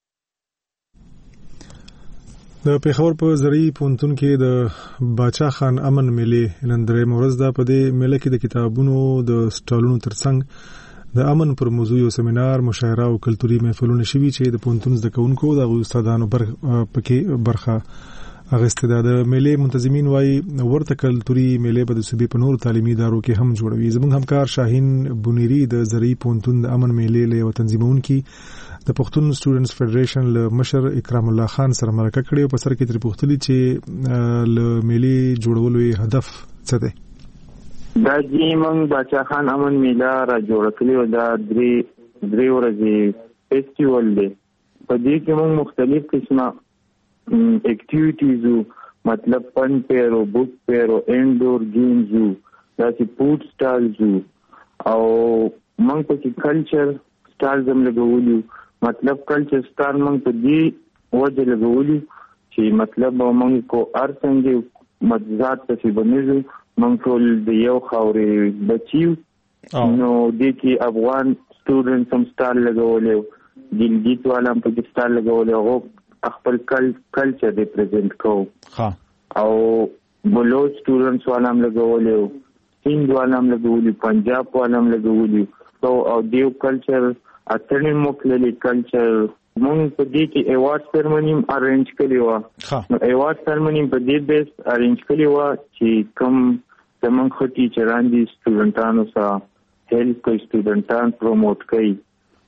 د پیښور په زرعي پوهنتون کې د باچا خان امن میلې نن درېیمه ورځ ده. په دې میله کې د کتابونو د سټالونو ترڅنګ د امن پر موضوع یو سیمینار، مشاعره او کلتوري محفلونه شوي چې د پوهنتون زده کوونکو د استادانو پکې برخه اخیستې ده. د میلې منتظمین وایي ورته کلتوري میلې به د صوبې په نورو تعلیمي ادارو کې هم جوړوي. زموږ همکار شاهین بونیری د زرعي پوهنتون د امن میلې له یوه تنظیمونکي د پښتون سټوډنټس فدریشن له مشر اکرام الله خان سره مرکه کړې او په سر کې ترې پوښتلي چې له میلې جوړولو هدف څه دی. دا چې موږ باچا خان امن میله را جوړه کړې او دا درې ورځې فیسټیول دی. په دې کې موږ مختلف قسمه اکټیویټیز مطلب فن پیر او بک پیر او انډور گیمز دا چې فوډ سټالز او موږ په کې کلچر سټالز هم لګولو. مطلب کلچر سټال موږ په دې وجه لګولو چې مطلب موږ کو ارڅنګ مزات څه بنېږي موږ ټول د یو خاورې بچیو نو دې کې افغان سټوډنټس هم سټال لګولو، ګلګیت والا هم په کې سټال لګولو، هغه خپل کلچر ریپرزینټ کوو او بلوچ سټوډنټس والا هم لګولو، سندھ والا هم لګولو، پنجاب والا هم لګولو او دیو کلچر اتنې مختلف کلچر موږ په دې کې ایوارډ سرمنی ارینج کړی و. نو ایوارډ سرمنی په دې بیس ارینج کړی و چې کوم زمونږ خو ټیچران دي سټوډنټانو سره هیلپ کوي، سټوډنټان پروموټ کوي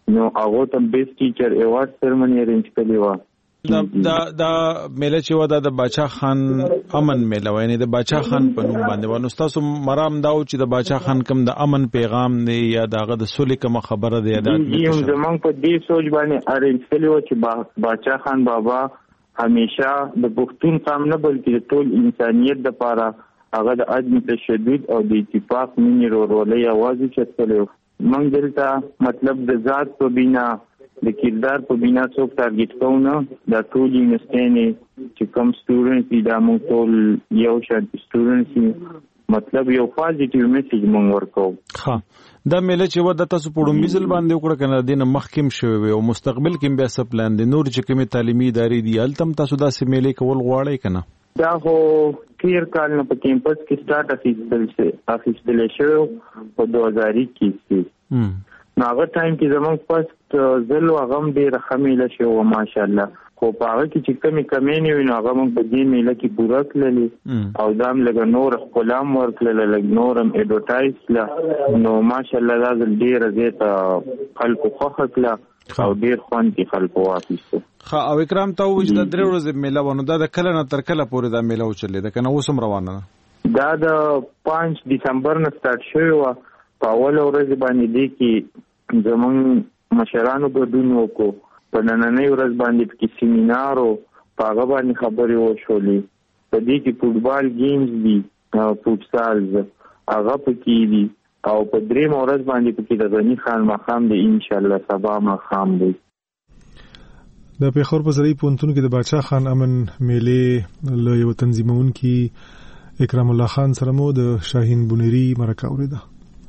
نو هغه ته بیسټ ټیچر ایوارډ سرمنی ارینج کړی و. دا میله چې و د باچا خان امن میله و، یعنی د باچا خان په نوم باندې و. نو تاسو مرام دا چې د باچا خان کوم د امن پیغام دی یا دغه د سولې کوم خبره دی دا زمونږ په دې سوچ باندې ارینج کړی و چې باچا خان بابا همیشه د پښتون قوم نه بلکې د ټول انسانیت لپاره هغه د عدم تشدد او د اتفاق مینې ورولې आवाज چتلو. موږ دلته مطلب د ذات په بنا د کردار په بنا څوک ټارګټ کوو، دا ټول یونیورسيټي چې کوم سټوډنټ دي دا موږ ټول یو شان سټوډنټ، مطلب یو پوزټیو میسج موږ ورکو. ها دا میله چې و د تاسو په ډومبي ځل باندې وکړه کنه دینه مخکیم شوی او مستقبل کې بیا څه پلان دي نور چې کومه تعلیمي ادارې دي التم تاسو دا سه میله کول غواړئ کنه؟ دا هو کلیر کال نه په کیمپس کې سٹارټ افیشل شو په 2021 کې. نو هغه ټایم کې زموږ پس زلو هغه ډېر خمیله شو ماشاءالله، خو په هغه کې چې کمی نه وینو هغه موږ په دې میله کې پوره کړلې او دام لګ نور خپلام ورکړل لګ نورم اډورټایز لا. نو ماشاءالله دا ډېر زیات خلکو خوښه کړه او ډېر خوان کې خلکو واپس. ها او اکرام ته وځي د درې ورځې میله ونه دا د کله نه تر کله پورې دا میله وچلې ده کنه اوس هم روانه ده؟ دا د 5 دسمبر نه سٹارټ شوی و. په اول ورځ باندې دی کې زمونږ مشرانو ګډون وکړو، په نننۍ ورځ باندې کې سیمینار او په هغه باندې خبرې وشولې. په دې کې فوټبال گیمز دي، فوټسالز هغه پکې دي او په درېم ورځ باندې پکې د غنی خان مقام دی ان شاء الله سبا مقام دی. د پیښور په زری پونتون کې د باچا خان امن میله له یو تنظیمونکي اکرام الله خان سره مو د شاهین بونری مرکه اوریده.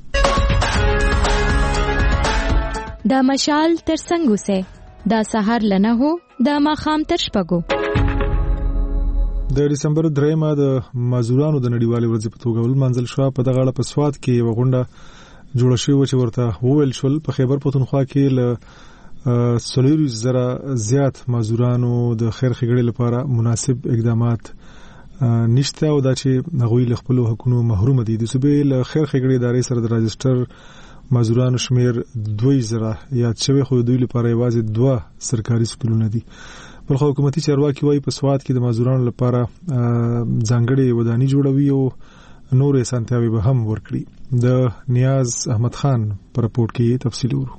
دا مشال تر څنګه سه دا سحر لنه هو دا ماخام تر شپګو. د دسمبر 3 د مازورانو د نړیوالې ورځې په توګه ولمنځل شو. په دغه اړه په سواد کې یو غونډه جوړه شوې چې ورته وویل شول په خیبر پښتونخوا کې له 300,000 زیات مازورانو د خیر ښېګړې لپاره مناسب اقدامات نشته او دا چې هغوی له خپل حقوقو محروم دي. د صوبې له خیر ښېګړې ادارې سره د راجستر مازورانو شمیر 2000 یاد شوی خو دوی لپاره یوازې 2 سرکاري سکولونه دي. بل خو حکومتي چارواکي وايي په سواد کې د مازورانو لپاره ځانګړي ودانۍ جوړوي او نورې اسانتیاوې به هم ورکړي. د نیاز احمد خان پر رپورټ کې تفصیل ورو.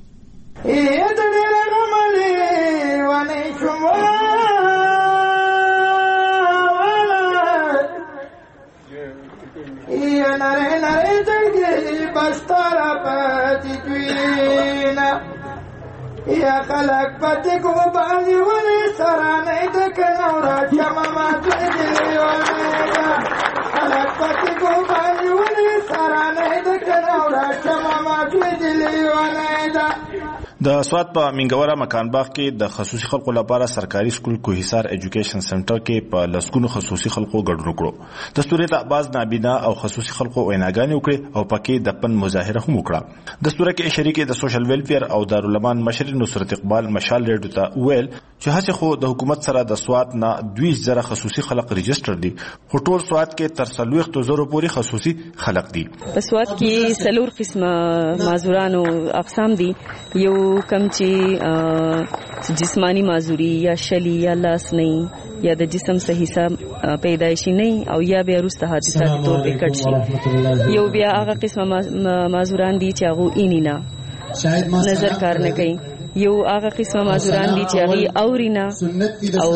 بستر پتی دوینا یا خلق پتی کو باندې ولې سرانه د کنورا جمع ما دیوانه خلق پتی کو باندې ولې سرانه د کنورا جمع ما دیوانه. د سواد په منګورا مکان باغ کې د خصوصي خلکو لپاره سرکاري سکول کوهیسار ایجوکیشن سنټر کې په لسګونو خصوصي خلکو ګډون وکړو. دستوري ته باز نابینا او خصوصي خلکو ویناګانې وکړي او پکې د پن مظاهره هم وکړه. دستور کې شریک د سوشل ویلفیر او دارالمان مشر نصرت اقبال مشال ریډیو ته ویل چې هڅه خو د حکومت سره د سواد نه 20,000 خصوصي خلک ريجستره دي، خو ټول سواد کې تر 40,000 پورې خصوصي خلک دي. په سواد کې څلور قسمه معذورانو اقسام دي. یو کم چې جسمانی معذوری یا شلی یا لاس نه یا د جسم صحیح حصہ پیدایشي نه او یا بیا وروسته حادثاتي تور په کټ شي. یو بیا هغه قسمه معذوران دي چې هغه اینینا نظر کار نه کوي. یو هغه قسمه معذوران دي چې هغه اورینا او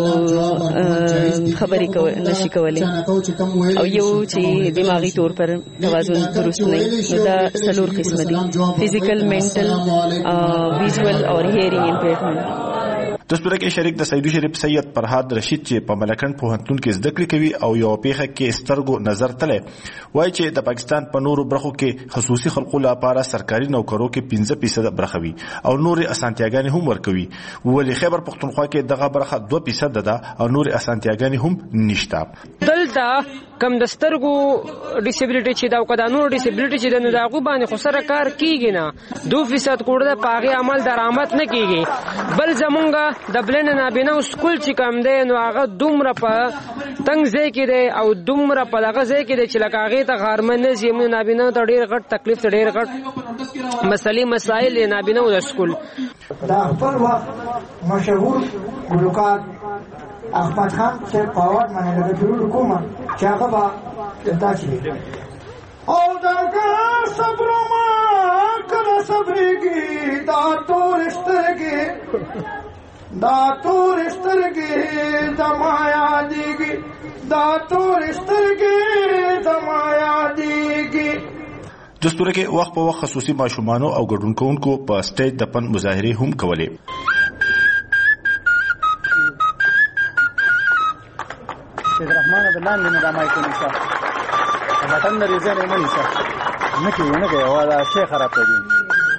خبرې نشي کولای او یو چې دماغي طور پر توازن درست نه. نو دا څلور قسم دي: فزیکل، منټل، ویژوال او هیرینګ امپیرمنٹ. دستور کې شریک د سیدو شریف سید فرهاد رشید چې په ملکن پوهنتون کې زده کړې کوي او یو پیخه کې سترګو نظر تلې وایي چې د پاکستان په نورو برخو کې خصوصي خلکو لپاره سرکاري نوکرو کې 15% برخه وي او نورې اسانتیاګانې هم ورکوي، ولې خیبر پښتونخوا کې دغه برخه 2% ده او نورې اسانتیاګانې هم نشته. دل دلته کم د سترګو ډیسیبلیټي چې دا او کدا نور ډیسیبلیټي چې د نو باندې خو سره کار کیږي نه 2% کوړه د پاغي عمل درآمد نه کیږي بل زمونږه د بلن نابینا سکول چې کم دی نو هغه دومره په تنگ ځای کې دی او دومره په دغه ځای کې دی چې لکه هغه ته غارمن نه زمونږ نابینا ته ډیر غټ تکلیف ته ډیر غټ مسائل نابینا د سکول دا خپل وخت مشهور ګلوکار احمد خان سے پاور مانے لگا ضرور حکومت کیا خبا داشی او درگاہ صبر ما کر صبری کی دا تور استرگی دمایا دیگی دا تور استرگی دمایا دیگی دستوره کې وخت په وخت خصوصي ماشومانو او ګډونکوونکو په سټیج د پن مظاهره هم کولې الرحمن بالله من ما يكون شاء وطن ريزان من شاء نكي ونكي ولا شيء خراب دي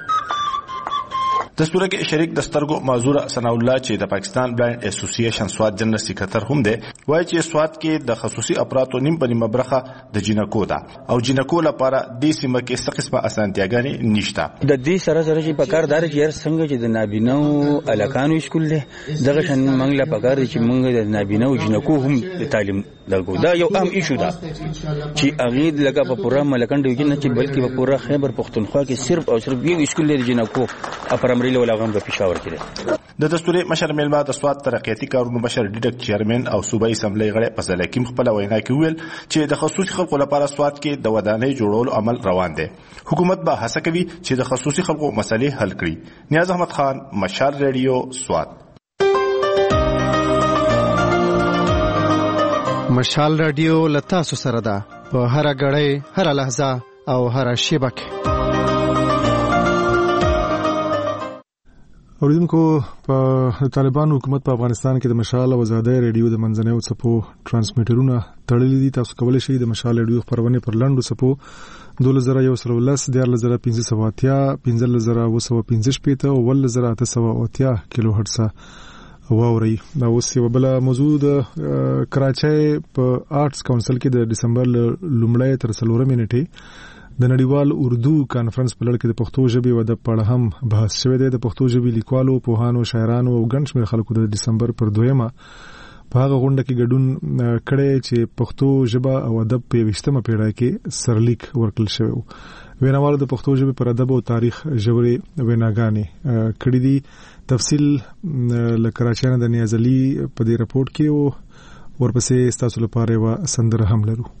دستوره کې شریک دسترګو معذور ثنا الله چې د پاکستان بلایند اسوسییشن سواد جنرال سکرټر هم دی وایي چې سواد کې د خصوصي اپراتو نیم په نیمه برخه د جنکو ده او جنکو لپاره د سیمه کې څه قسمه اسانتیاګانې نشته د دې سره چې په کار دار چې څنګه چې د نابینو الکانو سکول له دغه شن منګله په کار چې منګ د نابینو جنکو هم تعلیم درکو دا یو اهم ایشو ده چې اغید لکه په پورا ملکند کې نه چې بلکې په پورا خیبر پختونخوا کې صرف او صرف یو سکول لري جنکو اپرامري ولا غم په پېښور کې د دستوري مشر میلمه د سواد ترقیاتي کارونو مشر ډیډک چیرمن او صوبایي اسمبلی غړي په ځلکیم خپل وینا کې ویل چې د خصوصي خلکو لپاره سواد کې د ودانۍ جوړولو عمل روان دی حکومت به هڅه کوي چې د خصوصي خلکو مسلې حل کړي نیاز احمد خان مشال ریډیو سواد مشال رادیو لتا سره ده په هر غړې هر لحظه او هر شیبه کې اوریدونکو په طالبان حکومت په افغانستان کې د مشال او آزادۍ ریډیو د منځنیو څپو ترانسمیټرونه تړلي دي تاسو کولی شئ د مشال ریډیو خبرونه پر لنډو څپو 2110 1580 15015 او 1880 کیلو هرتز واوري دا اوس یو بل موضوع د کراچۍ په آرټس کونسل کې د دسمبر لومړۍ تر 4 منټې د نړیوال اردو کانفرنس په لړ کې د پښتو ژبې او د پړه هم بحث شوی دی د پښتو ژبې لیکوالو پوهانو شاعرانو او ګڼ شمېر خلکو د دسمبر پر 2مه په هغه غونډه کې ګډون کړی چې پښتو ژبه او ادب په 20مه پیړۍ کې سرلیک ورکړل شوی و ویناوالو د پښتو ژبې پر ادب او تاریخ ژورې ویناګانې کړې دي تفصیل له کراچۍ نه د نیاز علي په دې رپورت کې او ورپسې تاسو لپاره یو سندره هم لرو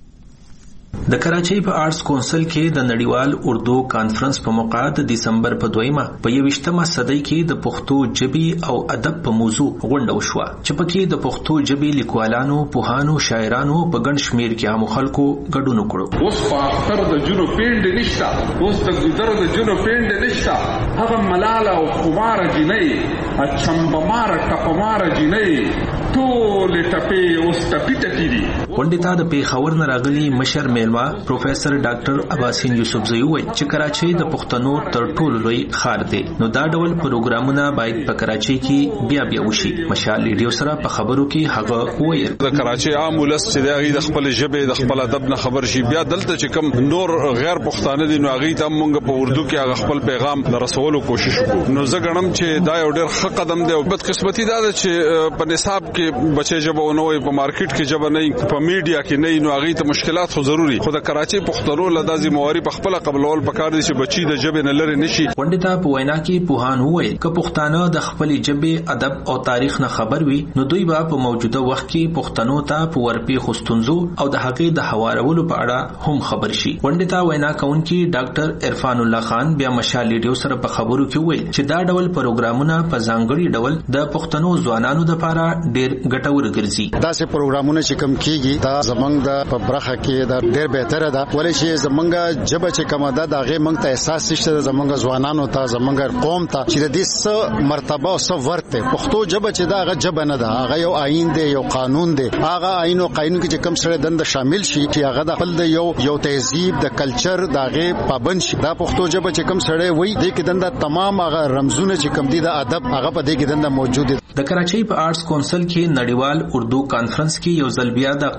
د کراچۍ په آرټس کونسل کې د نړیوال اردو کانفرنس په موقع د دسمبر په 2مه په 21مه صدۍ کې د پښتو ژبې او ادب په موضوع غونډه وشوه چې پکې د پښتو ژبې لیکوالانو پوهانو شاعرانو په ګڼ شمېر کې عامو خلکو ګډون وکړو اوس په اختر د جنو پیند نشته اوس د ګذر د جنو پیند نشته هغه ملاله او خمار جنۍ اچمبمار ټپمار جنۍ ټول ټپې اوس ټپې دي غونډې ته د پیښور نه راغلي مشر میلمه پروفیسر ډاکټر عباسین یوسفزئی وایي چې کراچۍ د پښتنو تر ټولو لوی ښار دی نو دا ډول پروګرامونه باید په کراچۍ کې بیا وشي مشال ریډیو سره په خبرو کې هغه وویل د کراچۍ عام ولس چې د خپل ژبې د خپل ادب نه خبر شي بیا دلته چې کوم نور غیر پښتانه دي نو هغه ته موږ په اردو کې هغه خپل پیغام رسولو کوشش وکړو نو زه ګڼم چې دا یو ډېر ښه قدم دی او بدقسمتي دا ده چې په نصاب کې بچي ژبه نه وي په مارکیټ کې ژبه نه په میډیا کې نه نو هغه ته مشکلات خو ضروري خو د کراچۍ پښتنو لدازي مواري په خپل قبلول پکار دي چې بچي د ژبې نه لري نشي غونډې ته په وینا کې پوهان وویل چې پښتانه د خپل ژبې ادب او تاریخ نه خبر وي نو دوی به په موجوده وخت کې پښتنو ته په ورپی خستونزو او د حقې د حوارولو په اړه هم خبر شي غونډې ته وینا کوونکی ډاکټر عرفان الله خان بیا مشال ریډیو سره په خبرو کې ویل چې دا ډول پروګرامونه په ځانګړي ډول د پښتنو ځوانانو لپاره ډېر ګټور ګرځي دا سه پروګرامونه چې کم کیږي دا زمنګ د برخه کې دا ډېر بهتره ده ولې چې زمونږ جبه چې کومه ده دا غي مونږ ته احساس شته زمونږ ځوانانو ته زمونږ قوم ته چې د دې څه مرتبه او څه ورته پښتو جبه چې دا هغه جبه نه ده هغه یو آئین دی یو قانون دی هغه آئین او قانون کې چې کوم سره دند شامل شي چې هغه د خپل یو تهذیب د کلچر دا غي پابند شي دا پښتو جبه چې کوم سره وي د کې دند تمام هغه رمزونه چې کوم دي د ادب هغه په دې کې دند موجود دي د کراچۍ په آرټس کونسل کې نړیوال اردو کانفرنس کې یو ځل بیا د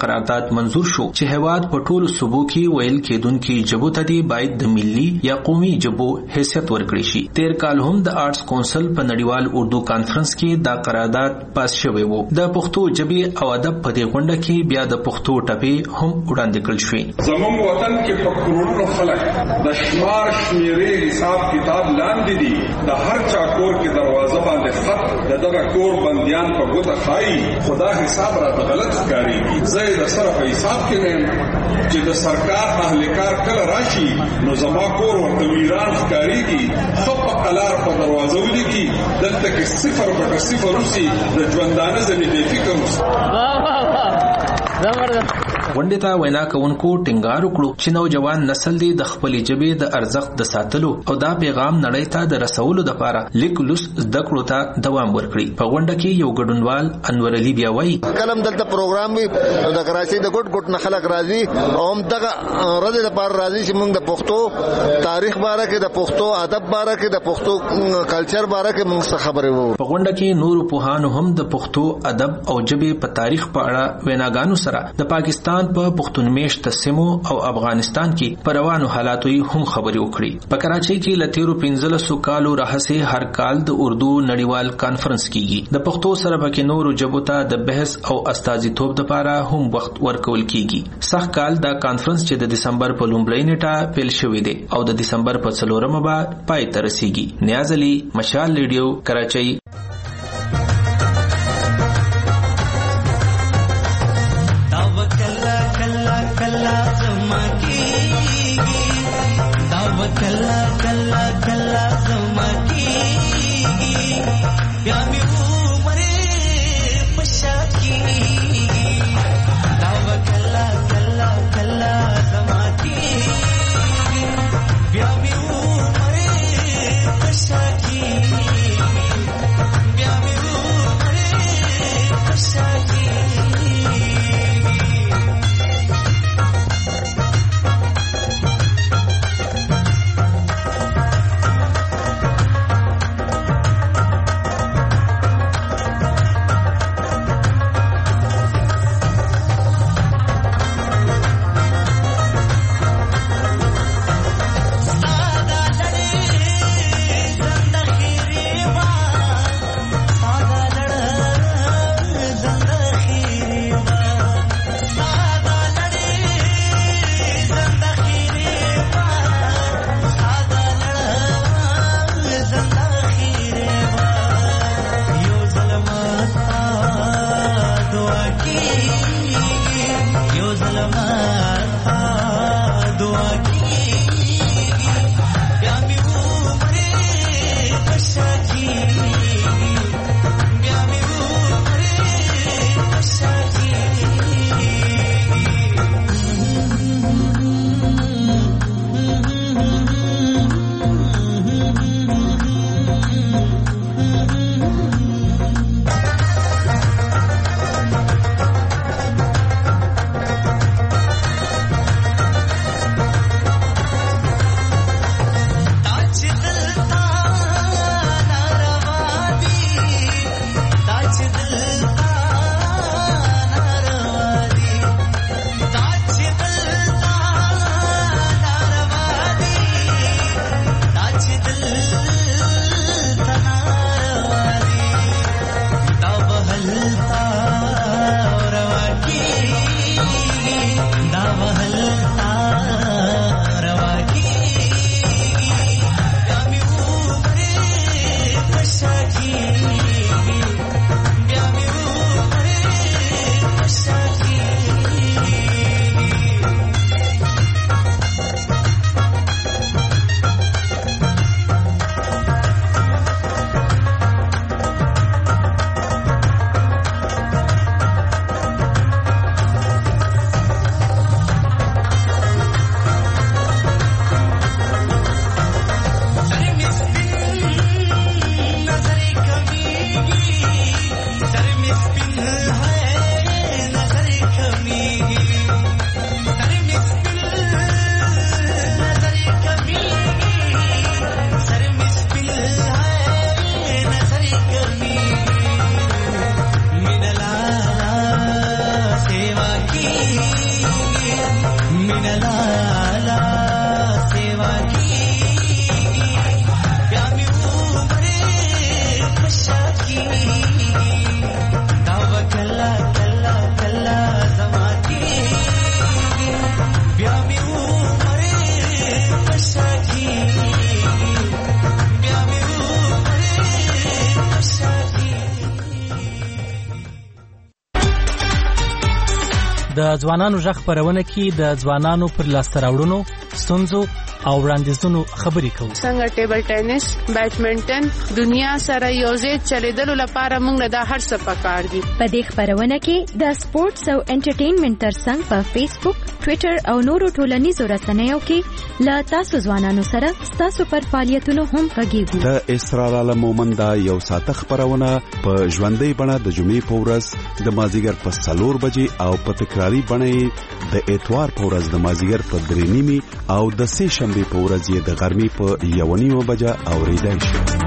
قرارداد منزور شو چې هیواد په ټولو صوبو کې ویل کېدونکي ژبو ته دی باید د ملي یا قومي ژبو حیثیت ورکړي شي. تیر کال هم د آرټس کونسل په نړیوال اردو کانفرنس کې دا قرارداد پاس شوی وو. د پښتو ژبې او ادب په دې غونډه کې بیا د پښتو ټپې هم وړاندې کړل شوې. زموږ وطن کې په کروڑونو خلک د شمار شمیرې حساب کتاب لاندې دي. د هر چا کور کې دروازه باندې خط د دغه کور بندیان په ګوته خایي. خدا حساب را غلط ښکارېږي. زه د سره په حساب کې نه چې د سرکار اهلکار کله راشي نو زما کور ورته ویران ښکارېږي. خو په قلار په دروازه ولیکي دلته کې 0.0 روسي د ژوندانه ځنې بې فکر غونډې ته وینا کوونکو ټینګار وکړو چې نوجوان نسل دی د خپلې ژبې د ارزښت د ساتلو او دا پیغام نړۍ ته د رسولو لپاره لیک لوست زده کړو ته دوام ورکړي. په غونډه کې یو ګډونوال انور علي بیا وایي کلم دلته پروګرام وي د کراچۍ د ګډ نه خلک راځي او هم دغه ورځې لپاره راځي چې موږ د پښتو تاریخ باره کې د پښتو ادب باره کې د پښتو کلچر باره کې موږ څه خبرې وو. په غونډه کې نور پوهانو هم د پښتو ادب او ژبې په تاریخ په اړه ویناګانو سره د پاکستان په پښتون میشت سیمو او افغانستان کې پر روانو حالاتو هم خبرې وکړي. په کراچۍ کې لتیرو 1500 کالو راهسه هر کال د اردو نړیوال کانفرنس کیږي. د پښتو سره پکې نورو ژبو ته د بحث او استازیتوب لپاره هم وخت ورکول کیږي. سخت کال دا کانفرنس چې د دسمبر په لومړۍ نیټه پیل شوې ده او د دسمبر په 4مه به پای ته رسیږي. نیاز علي، مشال ریډیو، کراچۍ. د ځوانانو ژغ خپرونه کې د ځوانانو پر لاسته راوړنو، ستونزو او وړاندیزونو خبرې کوو. څنګه ټیبل ټینس، بیډمنټن دنیا سره یوځای چلیدلو لپاره موږ دا هر څه پکار دي. په دې خپرونه کې د سپورتس او انټرټینمنټ ترڅنګ په فیسبوک، ټوئیټر او نورو ټولنیزو رسنیو کې له تاسو ځوانانو سره تاسو پر فعالیتونو هم غږیږو. د اسرار عالم مومند یو ساعت خبرونه په ژوندۍ بڼه د جمعې په ورځ د مازیګر په 4 بجې او په تکراری بڼه د اتوار په ورځ د مازیګر په 3:30 او د سه شنبه په ورځ د غرمې په 1:30 بجې اوریدل شي.